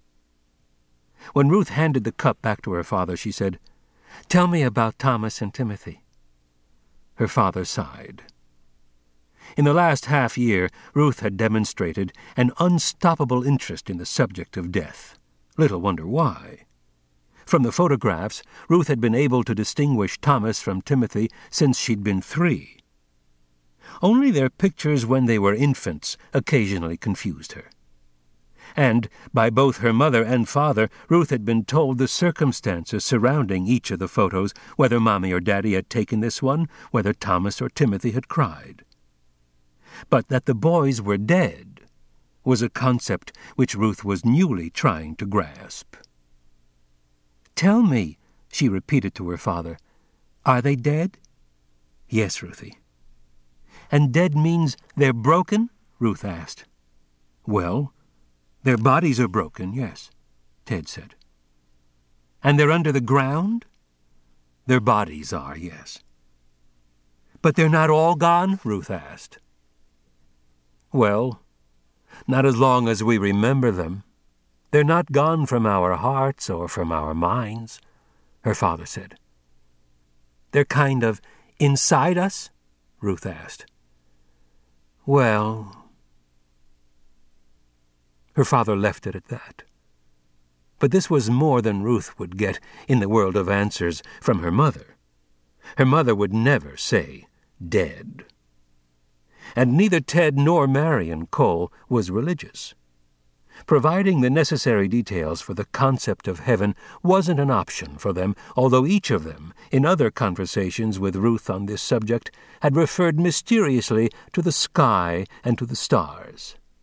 When Ruth handed the cup back to her father, she said, "Tell me about Thomas and Timothy." Her father sighed. In the last half-year, Ruth had demonstrated an unstoppable interest in the subject of death. Little wonder why. From the photographs, Ruth had been able to distinguish Thomas from Timothy since she'd been three. Only their pictures when they were infants occasionally confused her. And, by both her mother and father, Ruth had been told the circumstances surrounding each of the photos, whether Mommy or Daddy had taken this one, whether Thomas or Timothy had cried. But that the boys were dead was a concept which Ruth was newly trying to grasp. "Tell me," she repeated to her father, "are they dead?" "Yes, Ruthie." "And dead means they're broken?" Ruth asked. "Well, their bodies are broken, yes," Ted said. "And they're under the ground?" "Their bodies are, yes." "But they're not all gone?" Ruth asked. "Well, not as long as we remember them. They're not gone from our hearts or from our minds," her father said. "They're kind of inside us?" Ruth asked. "Well..." Her father left it at that. But this was more than Ruth would get in the world of answers from her mother. Her mother would never say, "dead." And neither Ted nor Marion Cole was religious. Providing the necessary details for the concept of heaven wasn't an option for them, although each of them, in other conversations with Ruth on this subject, had referred mysteriously to the sky and to the stars.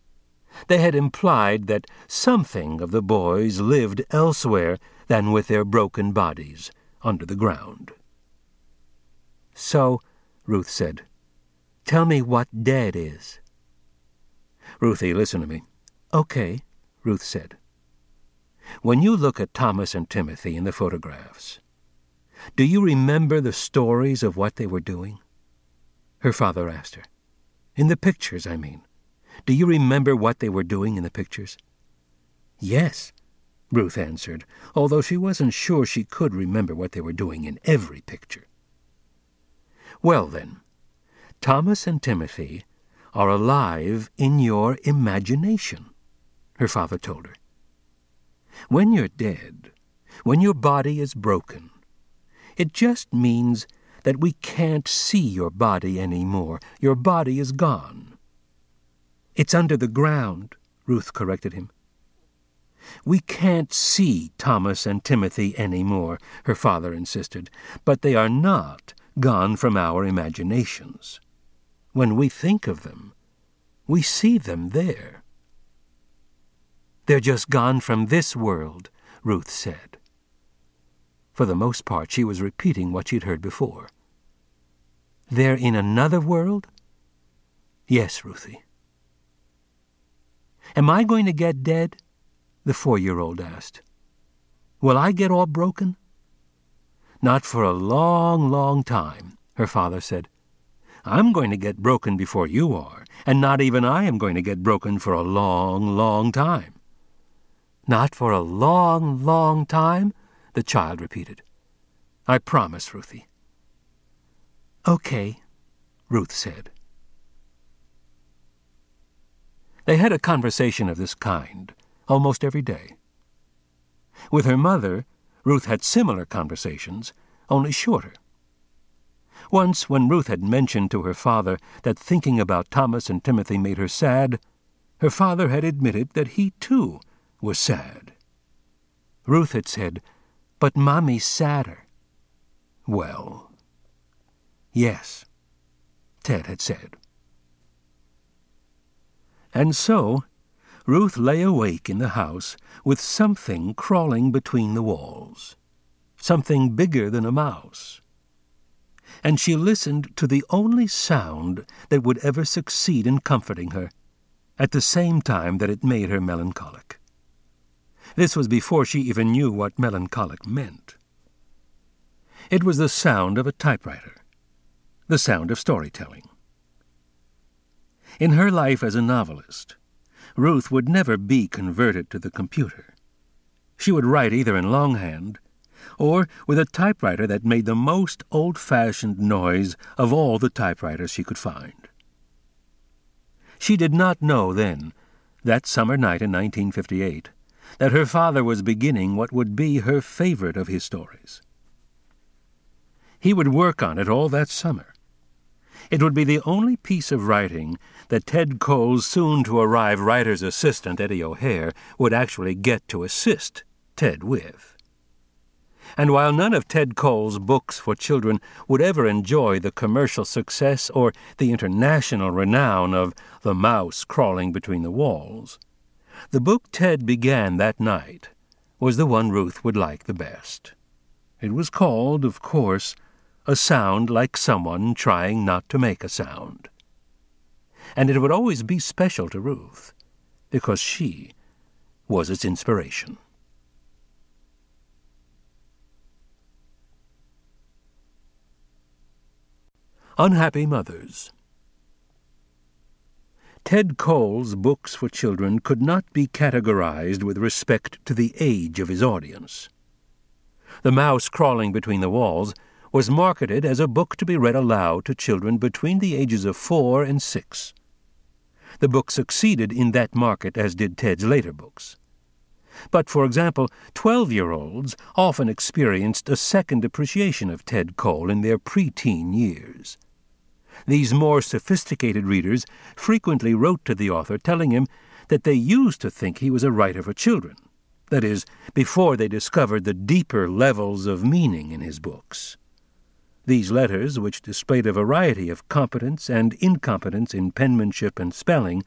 They had implied that something of the boys lived elsewhere than with their broken bodies under the ground. "So," Ruth said, "tell me what dead is." "Ruthie, listen to me." "Okay," Ruth said. "When you look at Thomas and Timothy in the photographs, do you remember the stories of what they were doing?" Her father asked her. "In the pictures, I mean. Do you remember what they were doing in the pictures?" "Yes," Ruth answered, although she wasn't sure she could remember what they were doing in every picture. "Well, then, Thomas and Timothy are alive in your imagination," her father told her. "When you're dead, when your body is broken, it just means that we can't see your body anymore. Your body is gone." "It's under the ground," Ruth corrected him. "We can't see Thomas and Timothy anymore," her father insisted, "but they are not gone from our imaginations. When we think of them, we see them there." "They're just gone from this world," Ruth said. For the most part, she was repeating what she'd heard before. "They're in another world?" "Yes, Ruthie." "Am I going to get dead?" the four-year-old asked. "Will I get all broken?" "Not for a long, long time," her father said. "I'm going to get broken before you are, and not even I am going to get broken for a long, long time." "Not for a long, long time?" the child repeated. "I promise, Ruthie." "Okay," Ruth said. They had a conversation of this kind almost every day. With her mother, Ruth had similar conversations, only shorter. Once, when Ruth had mentioned to her father that thinking about Thomas and Timothy made her sad, her father had admitted that he, too, was sad. Ruth had said, "But Mommy's sadder." "Well, yes," Ted had said. And so, Ruth lay awake in the house with something crawling between the walls, something bigger than a mouse. And she listened to the only sound that would ever succeed in comforting her, at the same time that it made her melancholic. This was before she even knew what melancholic meant. It was the sound of a typewriter, the sound of storytelling. In her life as a novelist, Ruth would never be converted to the computer. She would write either in longhand or with a typewriter that made the most old-fashioned noise of all the typewriters she could find. She did not know then, that summer night in nineteen fifty-eight, that her father was beginning what would be her favorite of his stories. He would work on it all that summer. It would be the only piece of writing that Ted Cole's soon-to-arrive writer's assistant, Eddie O'Hare, would actually get to assist Ted with. And while none of Ted Cole's books for children would ever enjoy the commercial success or the international renown of The Mouse Crawling Between the Walls, the book Ted began that night was the one Ruth would like the best. It was called, of course, A Sound Like Someone Trying Not to Make a Sound. And it would always be special to Ruth, because she was its inspiration. Unhappy Mothers. Ted Cole's books for children could not be categorized with respect to the age of his audience. The Mouse Crawling Between the Walls was marketed as a book to be read aloud to children between the ages of four and six. The book succeeded in that market, as did Ted's later books. But, for example, twelve-year-olds often experienced a second appreciation of Ted Cole in their preteen years. These more sophisticated readers frequently wrote to the author telling him that they used to think he was a writer for children, that is, before they discovered the deeper levels of meaning in his books. These letters, which displayed a variety of competence and incompetence in penmanship and spelling,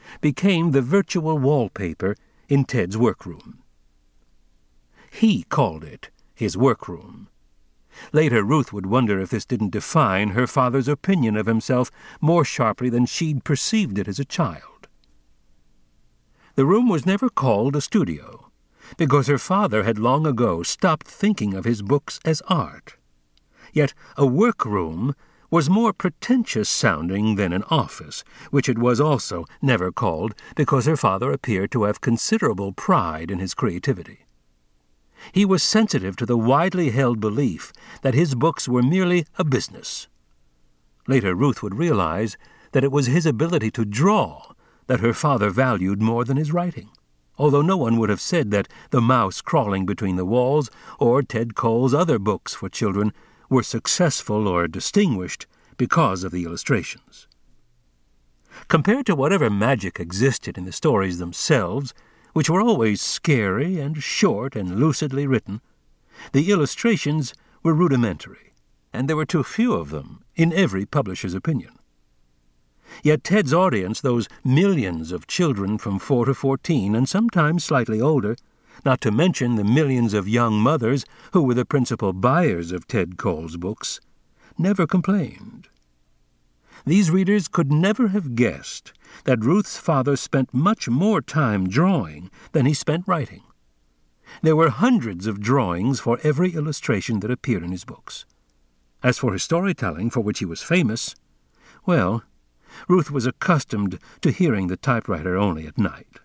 became the virtual wallpaper in Ted's workroom. He called it his workroom. Later, Ruth would wonder if this didn't define her father's opinion of himself more sharply than she'd perceived it as a child. The room was never called a studio, because her father had long ago stopped thinking of his books as art. Yet a workroom was more pretentious-sounding than an office, which it was also never called because her father appeared to have considerable pride in his creativity. He was sensitive to the widely held belief that his books were merely a business. Later, Ruth would realize that it was his ability to draw that her father valued more than his writing, although no one would have said that The Mouse Crawling Between the Walls or Ted Cole's other books for children were successful or distinguished because of the illustrations. Compared to whatever magic existed in the stories themselves, which were always scary and short and lucidly written, the illustrations were rudimentary, and there were too few of them, in every publisher's opinion. Yet Ted's audience, those millions of children from four to fourteen, and sometimes slightly older, not to mention the millions of young mothers who were the principal buyers of Ted Cole's books, never complained. These readers could never have guessed that Ruth's father spent much more time drawing than he spent writing. There were hundreds of drawings for every illustration that appeared in his books. As for his storytelling, for which he was famous, well, Ruth was accustomed to hearing the typewriter only at night.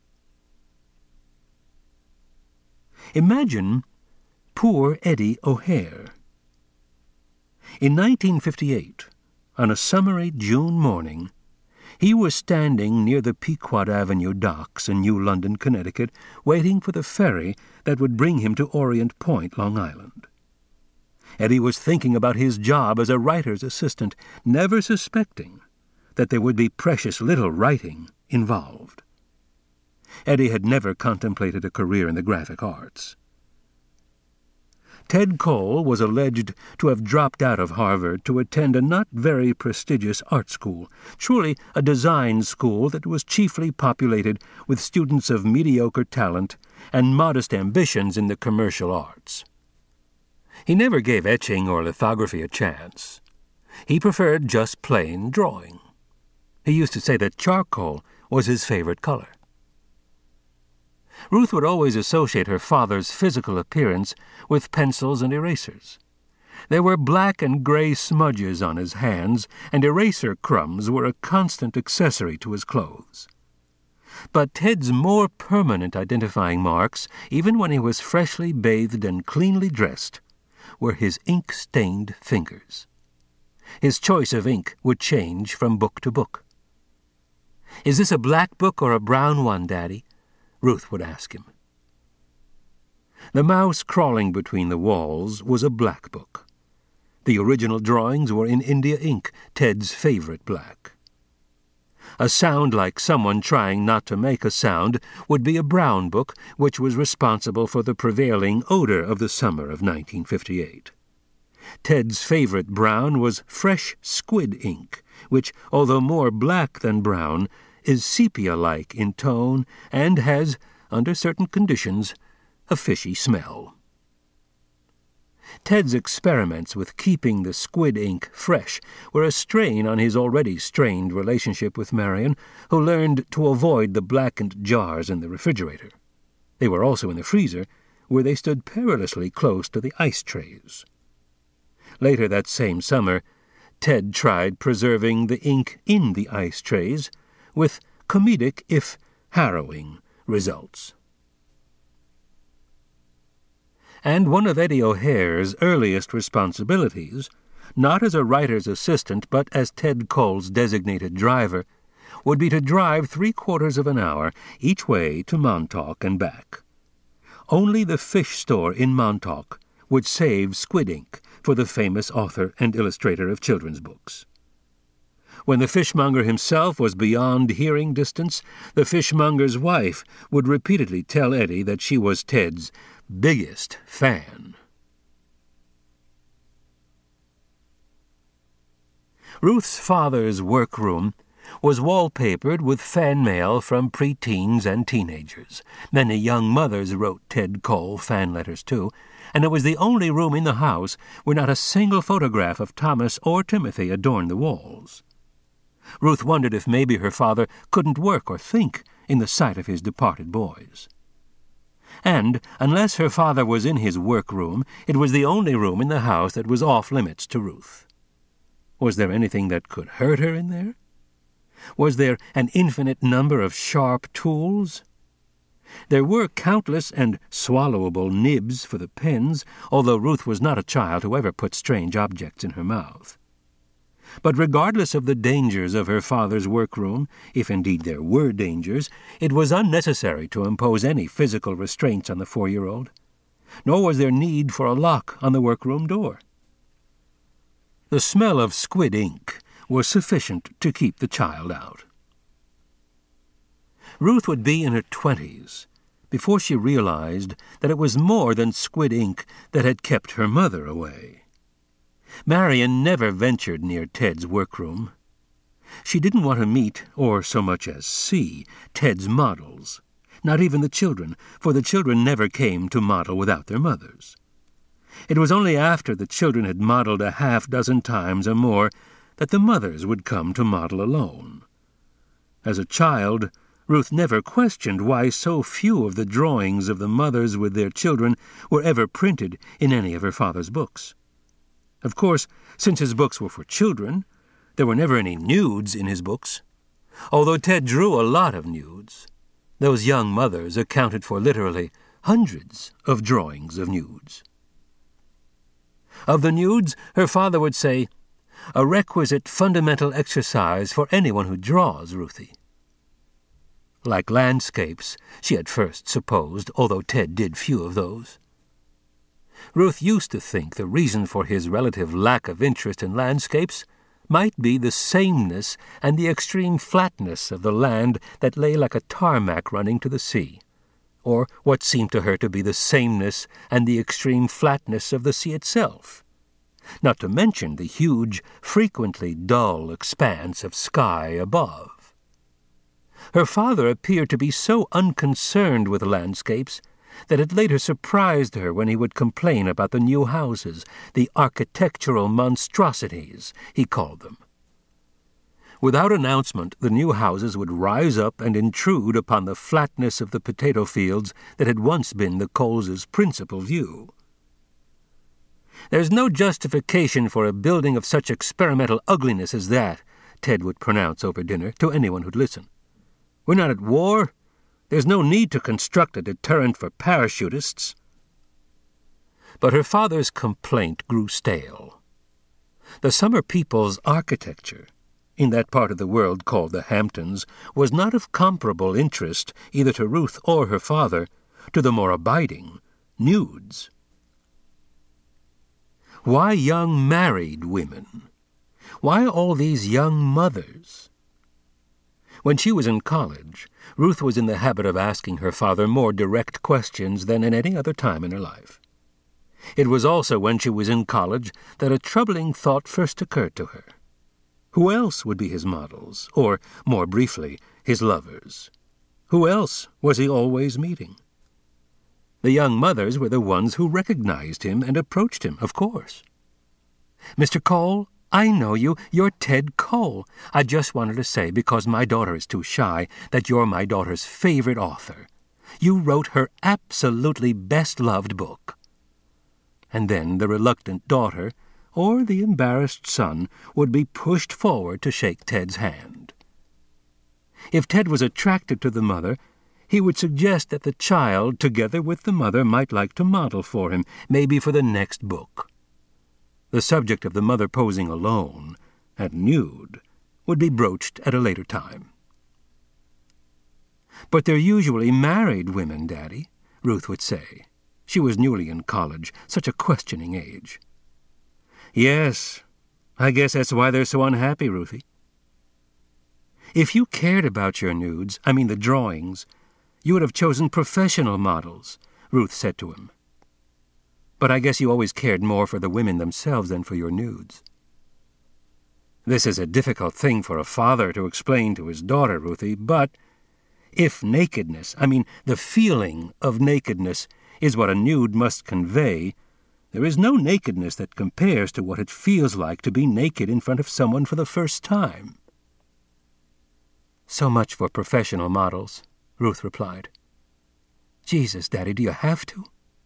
Imagine poor Eddie O'Hare. In nineteen fifty-eight, on a summery June morning, he was standing near the Pequot Avenue docks in New London, Connecticut, waiting for the ferry that would bring him to Orient Point, Long Island. Eddie was thinking about his job as a writer's assistant, never suspecting that there would be precious little writing involved. Eddie had never contemplated a career in the graphic arts. Ted Cole was alleged to have dropped out of Harvard to attend a not very prestigious art school, truly a design school that was chiefly populated with students of mediocre talent and modest ambitions in the commercial arts. He never gave etching or lithography a chance. He preferred just plain drawing. He used to say that charcoal was his favorite color. Ruth would always associate her father's physical appearance with pencils and erasers. There were black and gray smudges on his hands, and eraser crumbs were a constant accessory to his clothes. But Ted's more permanent identifying marks, even when he was freshly bathed and cleanly dressed, were his ink-stained fingers. His choice of ink would change from book to book. "Is this a black book or a brown one, Daddy?" Ruth would ask him. The Mouse Crawling Between the Walls was a black book. The original drawings were in India ink, Ted's favorite black. A Sound Like Someone Trying Not to Make a Sound would be a brown book, which was responsible for the prevailing odor of the summer of nineteen fifty-eight. Ted's favorite brown was fresh squid ink, which, although more black than brown, is sepia-like in tone and has, under certain conditions, a fishy smell. Ted's experiments with keeping the squid ink fresh were a strain on his already strained relationship with Marion, who learned to avoid the blackened jars in the refrigerator. They were also in the freezer, where they stood perilously close to the ice trays. Later that same summer, Ted tried preserving the ink in the ice trays, with comedic, if harrowing, results. And one of Eddie O'Hare's earliest responsibilities, not as a writer's assistant but as Ted Cole's designated driver, would be to drive three-quarters of an hour each way to Montauk and back. Only the fish store in Montauk would save squid ink for the famous author and illustrator of children's books. When the fishmonger himself was beyond hearing distance, the fishmonger's wife would repeatedly tell Eddie that she was Ted's biggest fan. Ruth's father's workroom was wallpapered with fan mail from preteens and teenagers. Many young mothers wrote Ted Cole fan letters too, and it was the only room in the house where not a single photograph of Thomas or Timothy adorned the walls. Ruth wondered if maybe her father couldn't work or think in the sight of his departed boys. And, unless her father was in his workroom, it was the only room in the house that was off-limits to Ruth. Was there anything that could hurt her in there? Was there an infinite number of sharp tools? There were countless and swallowable nibs for the pens, although Ruth was not a child who ever put strange objects in her mouth. But regardless of the dangers of her father's workroom, if indeed there were dangers, it was unnecessary to impose any physical restraints on the four-year-old. Nor was there need for a lock on the workroom door. The smell of squid ink was sufficient to keep the child out. Ruth would be in her twenties before she realized that it was more than squid ink that had kept her mother away. Marion never ventured near Ted's workroom. She didn't want to meet, or so much as see, Ted's models, not even the children, for the children never came to model without their mothers. It was only after the children had modeled a half dozen times or more that the mothers would come to model alone. As a child, Ruth never questioned why so few of the drawings of the mothers with their children were ever printed in any of her father's books. Of course, since his books were for children, there were never any nudes in his books. Although Ted drew a lot of nudes, those young mothers accounted for literally hundreds of drawings of nudes. Of the nudes, her father would say, "A requisite fundamental exercise for anyone who draws, Ruthie." Like landscapes, she at first supposed, although Ted did few of those. Ruth used to think the reason for his relative lack of interest in landscapes might be the sameness and the extreme flatness of the land that lay like a tarmac running to the sea, or what seemed to her to be the sameness and the extreme flatness of the sea itself, not to mention the huge, frequently dull expanse of sky above. Her father appeared to be so unconcerned with landscapes that it later surprised her when he would complain about the new houses, the architectural monstrosities, he called them. Without announcement, the new houses would rise up and intrude upon the flatness of the potato fields that had once been the Coles' principal view. "There's no justification for a building of such experimental ugliness as that," Ted would pronounce over dinner to anyone who'd listen. "We're not at war. There's no need to construct a deterrent for parachutists." But her father's complaint grew stale. The summer people's architecture, in that part of the world called the Hamptons, was not of comparable interest either to Ruth or her father to the more abiding nudes. Why young married women? Why all these young mothers? When she was in college, Ruth was in the habit of asking her father more direct questions than at any other time in her life. It was also when she was in college that a troubling thought first occurred to her. Who else would be his models, or, more briefly, his lovers? Who else was he always meeting? The young mothers were the ones who recognized him and approached him, of course. "Mister Cole, I know you. You're Ted Cole. I just wanted to say, because my daughter is too shy, that you're my daughter's favorite author. You wrote her absolutely best-loved book." And then the reluctant daughter, or the embarrassed son, would be pushed forward to shake Ted's hand. If Ted was attracted to the mother, he would suggest that the child, together with the mother, might like to model for him, maybe for the next book. The subject of the mother posing alone, and nude, would be broached at a later time. "But they're usually married women, Daddy," Ruth would say. She was newly in college, such a questioning age. "Yes, I guess that's why they're so unhappy, Ruthie." "If you cared about your nudes, I mean the drawings, you would have chosen professional models," Ruth said to him. "But I guess you always cared more for the women themselves than for your nudes." This is a difficult thing for a father to explain to his daughter, Ruthie, but if nakedness, I mean the feeling of nakedness, is what a nude must convey, there is no nakedness that compares to what it feels like to be naked in front of someone for the first time. So much for professional models, Ruth replied. Jesus, Daddy, do you have to?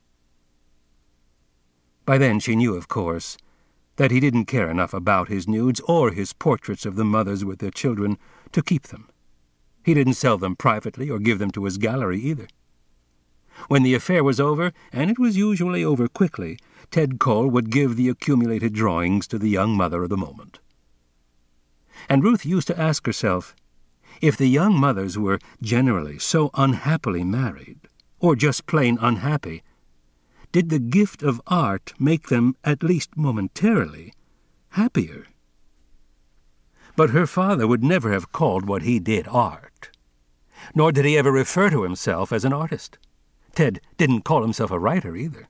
By then she knew, of course, that he didn't care enough about his nudes or his portraits of the mothers with their children to keep them. He didn't sell them privately or give them to his gallery either. When the affair was over, and it was usually over quickly, Ted Cole would give the accumulated drawings to the young mother of the moment. And Ruth used to ask herself, if the young mothers were generally so unhappily married, or just plain unhappy, did the gift of art make them, at least momentarily, happier? But her father would never have called what he did art, nor did he ever refer to himself as an artist. Ted didn't call himself a writer either.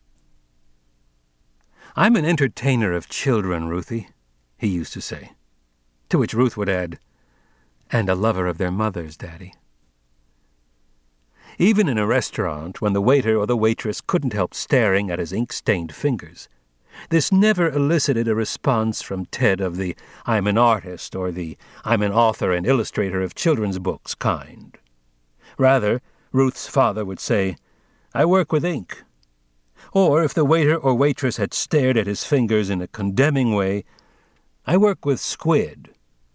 I'm an entertainer of children, Ruthie, he used to say, to which Ruth would add, and a lover of their mothers, Daddy. Even in a restaurant, when the waiter or the waitress couldn't help staring at his ink-stained fingers, this never elicited a response from Ted of the I'm an artist or the I'm an author and illustrator of children's books kind. Rather, Ruth's father would say, I work with ink. Or, if the waiter or waitress had stared at his fingers in a condemning way, I work with squid.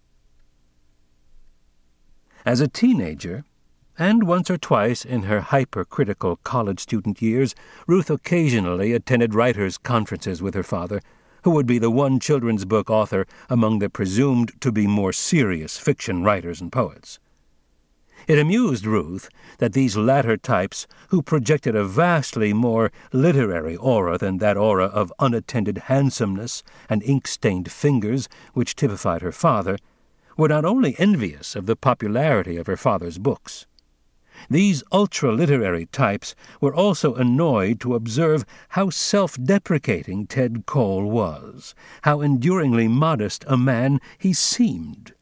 As a teenager, and once or twice in her hypercritical college student years, Ruth occasionally attended writers' conferences with her father, who would be the one children's book author among the presumed to be more serious fiction writers and poets. It amused Ruth that these latter types, who projected a vastly more literary aura than that aura of unattended handsomeness and ink-stained fingers which typified her father, were not only envious of the popularity of her father's books. These ultra-literary types were also annoyed to observe how self-deprecating Ted Cole was, how enduringly modest a man he seemed.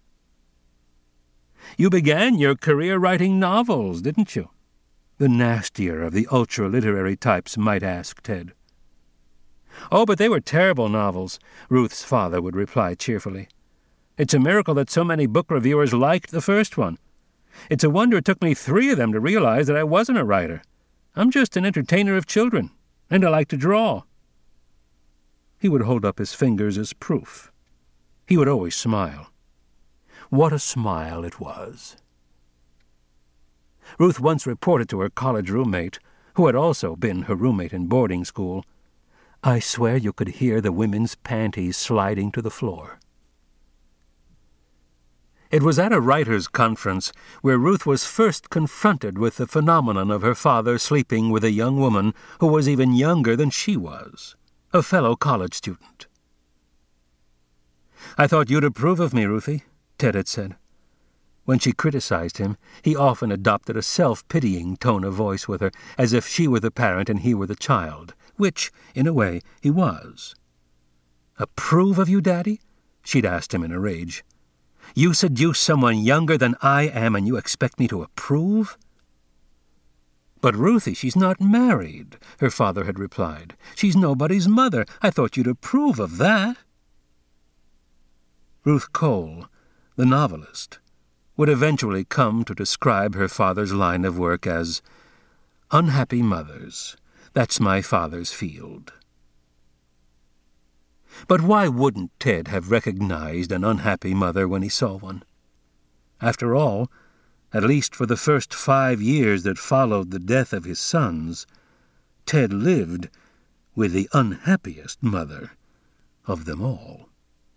You began your career writing novels, didn't you? The nastier of the ultra-literary types might ask Ted. Oh, but they were terrible novels, Ruth's father would reply cheerfully. It's a miracle that so many book reviewers liked the first one. It's a wonder it took me three of them to realize that I wasn't a writer. I'm just an entertainer of children, and I like to draw. He would hold up his fingers as proof. He would always smile. What a smile it was. Ruth once reported to her college roommate, who had also been her roommate in boarding school, I swear you could hear the women's panties sliding to the floor. It was at a writers' conference where Ruth was first confronted with the phenomenon of her father sleeping with a young woman who was even younger than she was, a fellow college student. I thought you'd approve of me, Ruthie, Ted had said. When she criticized him, he often adopted a self-pitying tone of voice with her, as if she were the parent and he were the child, which, in a way, he was. Approve of you, Daddy? She'd asked him in a rage. You seduce someone younger than I am, and you expect me to approve? But, Ruthie, she's not married, her father had replied. She's nobody's mother. I thought you'd approve of that. Ruth Cole, the novelist, would eventually come to describe her father's line of work as, unhappy mothers, that's my father's field. But why wouldn't Ted have recognized an unhappy mother when he saw one? After all, at least for the first five years that followed the death of his sons, Ted lived with the unhappiest mother of them all.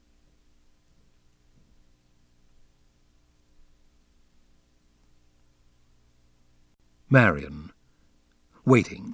Marion, waiting.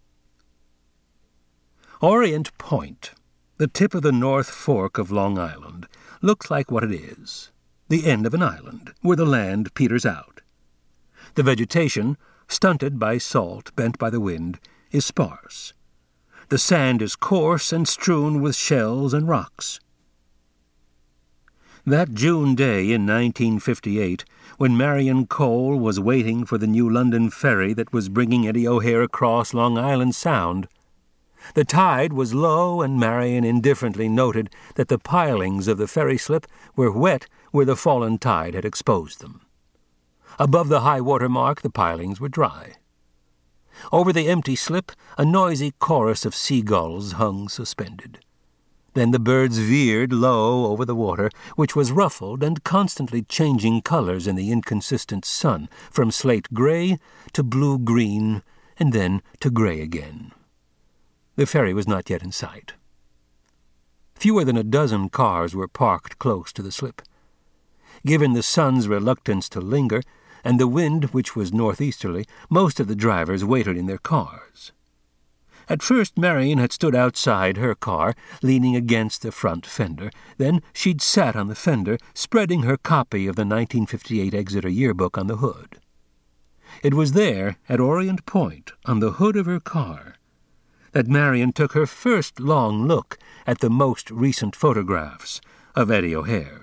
Orient Point, the tip of the North Fork of Long Island, looks like what it is, the end of an island, where the land peters out. The vegetation, stunted by salt bent by the wind, is sparse. The sand is coarse and strewn with shells and rocks. That June day in nineteen fifty-eight, when Marion Cole was waiting for the New London ferry that was bringing Eddie O'Hare across Long Island Sound, the tide was low, and Marion indifferently noted that the pilings of the ferry slip were wet where the fallen tide had exposed them. Above the high water mark the pilings were dry. Over the empty slip a noisy chorus of seagulls hung suspended. Then the birds veered low over the water, which was ruffled and constantly changing colors in the inconsistent sun, from slate-gray to blue-green, and then to gray again. The ferry was not yet in sight. Fewer than a dozen cars were parked close to the slip. Given the sun's reluctance to linger, and the wind, which was northeasterly, most of the drivers waited in their cars. At first Marion had stood outside her car, leaning against the front fender. Then she'd sat on the fender, spreading her copy of the nineteen fifty-eight Exeter Yearbook on the hood. It was there, at Orient Point, on the hood of her car, that Marion took her first long look at the most recent photographs of Eddie O'Hare.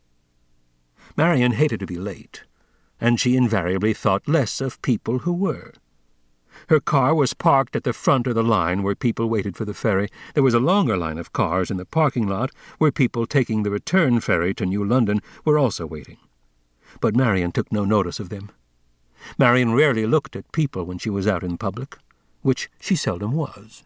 Marion hated to be late, and she invariably thought less of people who were. Her car was parked at the front of the line where people waited for the ferry. There was a longer line of cars in the parking lot where people taking the return ferry to New London were also waiting. But Marion took no notice of them. Marion rarely looked at people when she was out in public, which she seldom was.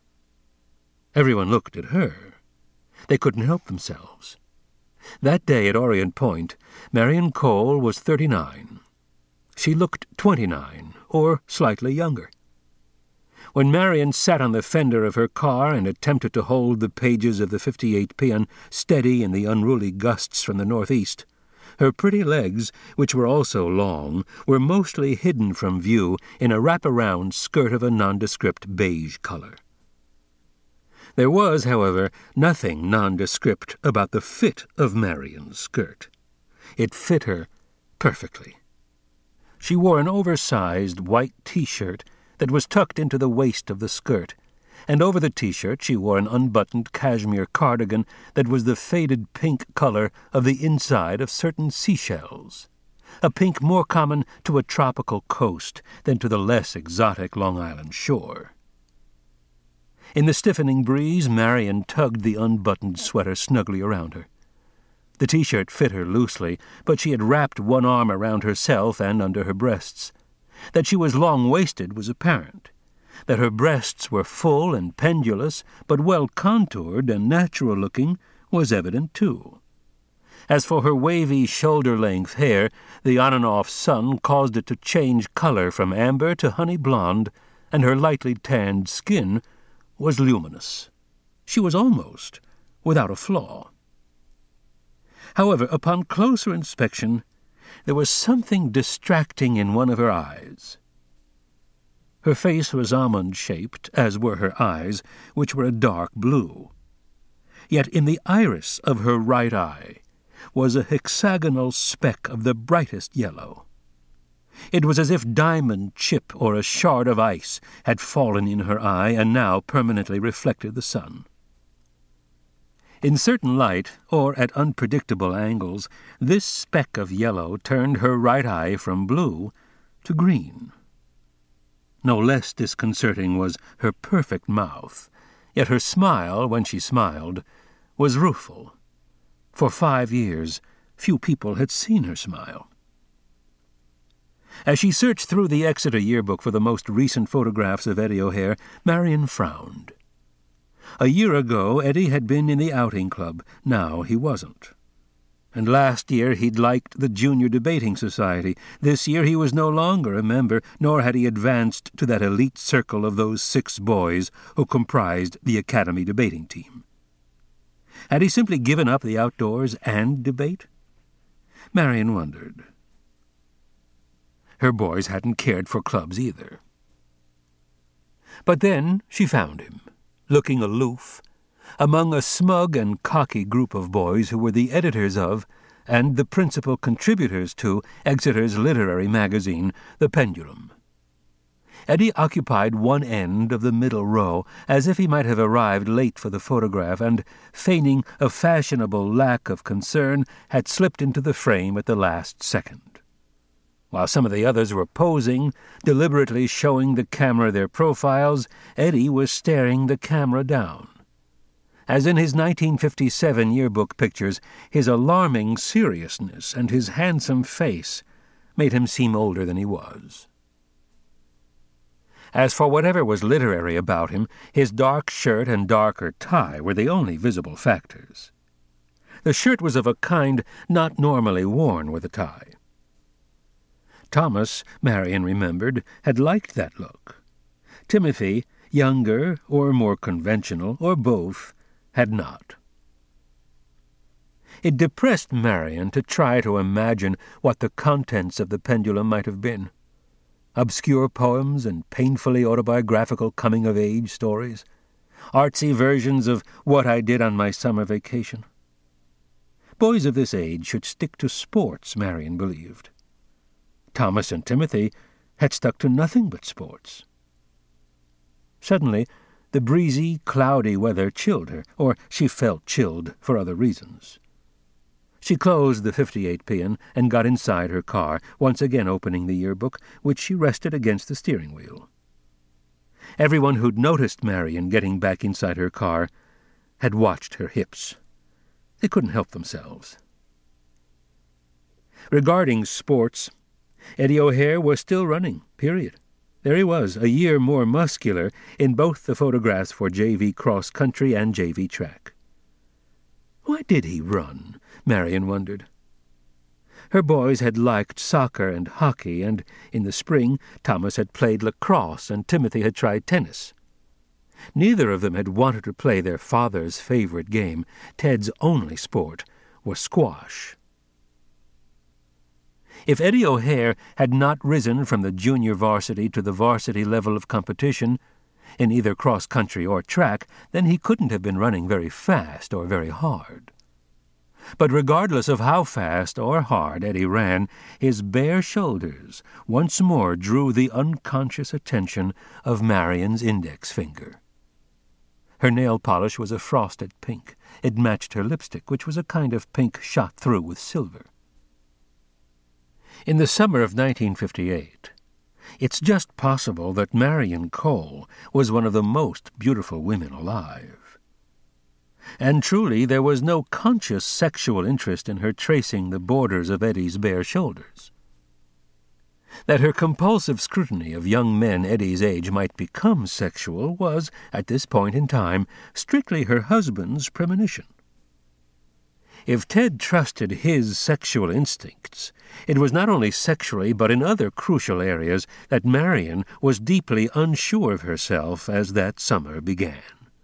Everyone looked at her. They couldn't help themselves. That day at Orient Point, Marion Cole was thirty-nine. She looked twenty-nine, or slightly younger. When Marion sat on the fender of her car and attempted to hold the pages of the fifty-eight Peon steady in the unruly gusts from the northeast, her pretty legs, which were also long, were mostly hidden from view in a wrap-around skirt of a nondescript beige color. There was, however, nothing nondescript about the fit of Marion's skirt. It fit her perfectly. She wore an oversized white T-shirt that was tucked into the waist of the skirt, and over the T-shirt she wore an unbuttoned cashmere cardigan that was the faded pink color of the inside of certain seashells, a pink more common to a tropical coast than to the less exotic Long Island shore. In the stiffening breeze, Marion tugged the unbuttoned sweater snugly around her. The T-shirt fit her loosely, but she had wrapped one arm around herself and under her breasts. That she was long-waisted was apparent. That her breasts were full and pendulous, but well-contoured and natural-looking, was evident too. As for her wavy shoulder-length hair, the on-and-off sun caused it to change color from amber to honey blonde, and her lightly tanned skin was luminous. She was almost without a flaw. However, upon closer inspection, there was something distracting in one of her eyes. Her face was almond-shaped, as were her eyes, which were a dark blue. Yet in the iris of her right eye was a hexagonal speck of the brightest yellow. It was as if diamond chip or a shard of ice had fallen in her eye and now permanently reflected the sun. In certain light, or at unpredictable angles, this speck of yellow turned her right eye from blue to green. No less disconcerting was her perfect mouth, yet her smile, when she smiled, was rueful. For five years, few people had seen her smile. As she searched through the Exeter Yearbook for the most recent photographs of Eddie O'Hare, Marion frowned. A year ago, Eddie had been in the outing club. Now he wasn't. And last year he'd liked the Junior Debating Society. This year he was no longer a member, nor had he advanced to that elite circle of those six boys who comprised the Academy debating team. Had he simply given up the outdoors and debate? Marion wondered. Her boys hadn't cared for clubs either. But then she found him, looking aloof, among a smug and cocky group of boys who were the editors of, and the principal contributors to, Exeter's literary magazine, The Pendulum. Eddie occupied one end of the middle row, as if he might have arrived late for the photograph, and, feigning a fashionable lack of concern, had slipped into the frame at the last second. While some of the others were posing, deliberately showing the camera their profiles, Eddie was staring the camera down. As in his nineteen fifty-seven yearbook pictures, his alarming seriousness and his handsome face made him seem older than he was. As for whatever was literary about him, his dark shirt and darker tie were the only visible factors. The shirt was of a kind not normally worn with a tie. Thomas, Marion remembered, had liked that look. Timothy, younger or more conventional, or both, had not. It depressed Marion to try to imagine what the contents of the pendulum might have been. Obscure poems and painfully autobiographical coming-of-age stories, artsy versions of What I Did on My Summer Vacation. Boys of this age should stick to sports, Marion believed. Thomas and Timothy had stuck to nothing but sports. Suddenly, the breezy, cloudy weather chilled her, or she felt chilled for other reasons. She closed the fifty-eight pin and got inside her car, once again opening the yearbook, which she rested against the steering wheel. Everyone who'd noticed Marion getting back inside her car had watched her hips. They couldn't help themselves. Regarding sports, Eddie O'Hare was still running, period. There he was, a year more muscular, in both the photographs for J V cross country and J V track. Why did he run? Marion wondered. Her boys had liked soccer and hockey, and in the spring Thomas had played lacrosse and Timothy had tried tennis. Neither of them had wanted to play their father's favorite game. Ted's only sport was squash. If Eddie O'Hare had not risen from the junior varsity to the varsity level of competition, in either cross-country or track, then he couldn't have been running very fast or very hard. But regardless of how fast or hard Eddie ran, his bare shoulders once more drew the unconscious attention of Marion's index finger. Her nail polish was a frosted pink. It matched her lipstick, which was a kind of pink shot through with silver. In the summer of nineteen fifty-eight, it's just possible that Marion Cole was one of the most beautiful women alive. And truly there was no conscious sexual interest in her tracing the borders of Eddie's bare shoulders. That her compulsive scrutiny of young men Eddie's age might become sexual was, at this point in time, strictly her husband's premonition. If Ted trusted his sexual instincts, it was not only sexually but in other crucial areas that Marion was deeply unsure of herself as that summer began.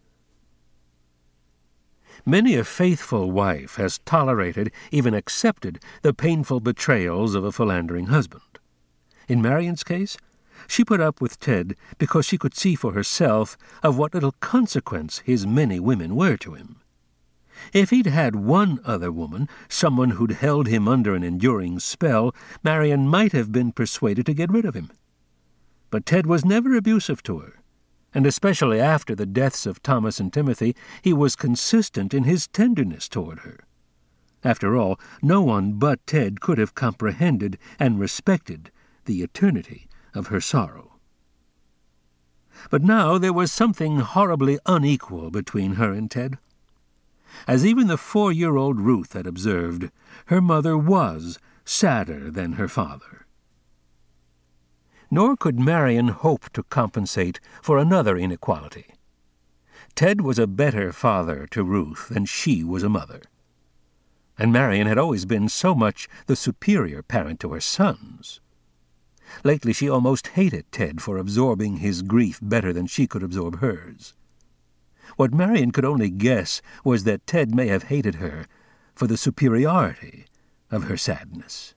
Many a faithful wife has tolerated, even accepted, the painful betrayals of a philandering husband. In Marion's case, she put up with Ted because she could see for herself of what little consequence his many women were to him. If he'd had one other woman, someone who'd held him under an enduring spell, Marion might have been persuaded to get rid of him. But Ted was never abusive to her, and especially after the deaths of Thomas and Timothy, he was consistent in his tenderness toward her. After all, no one but Ted could have comprehended and respected the eternity of her sorrow. But now there was something horribly unequal between her and Ted. As even the four-year-old Ruth had observed, her mother was sadder than her father. Nor could Marion hope to compensate for another inequality. Ted was a better father to Ruth than she was a mother. And Marion had always been so much the superior parent to her sons. Lately she almost hated Ted for absorbing his grief better than she could absorb hers. What Marion could only guess was that Ted may have hated her for the superiority of her sadness.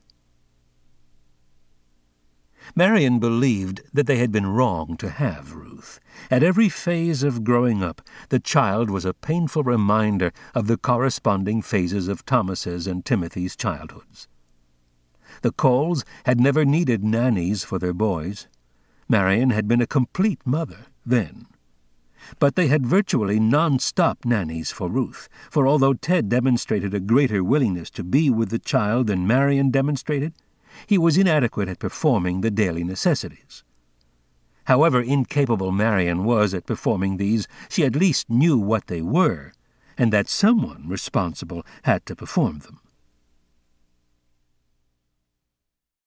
Marion believed that they had been wrong to have Ruth. At every phase of growing up, the child was a painful reminder of the corresponding phases of Thomas's and Timothy's childhoods. The Coles had never needed nannies for their boys. Marion had been a complete mother then. But they had virtually non-stop nannies for Ruth, for although Ted demonstrated a greater willingness to be with the child than Marion demonstrated, he was inadequate at performing the daily necessities. However incapable Marion was at performing these, she at least knew what they were, and that someone responsible had to perform them.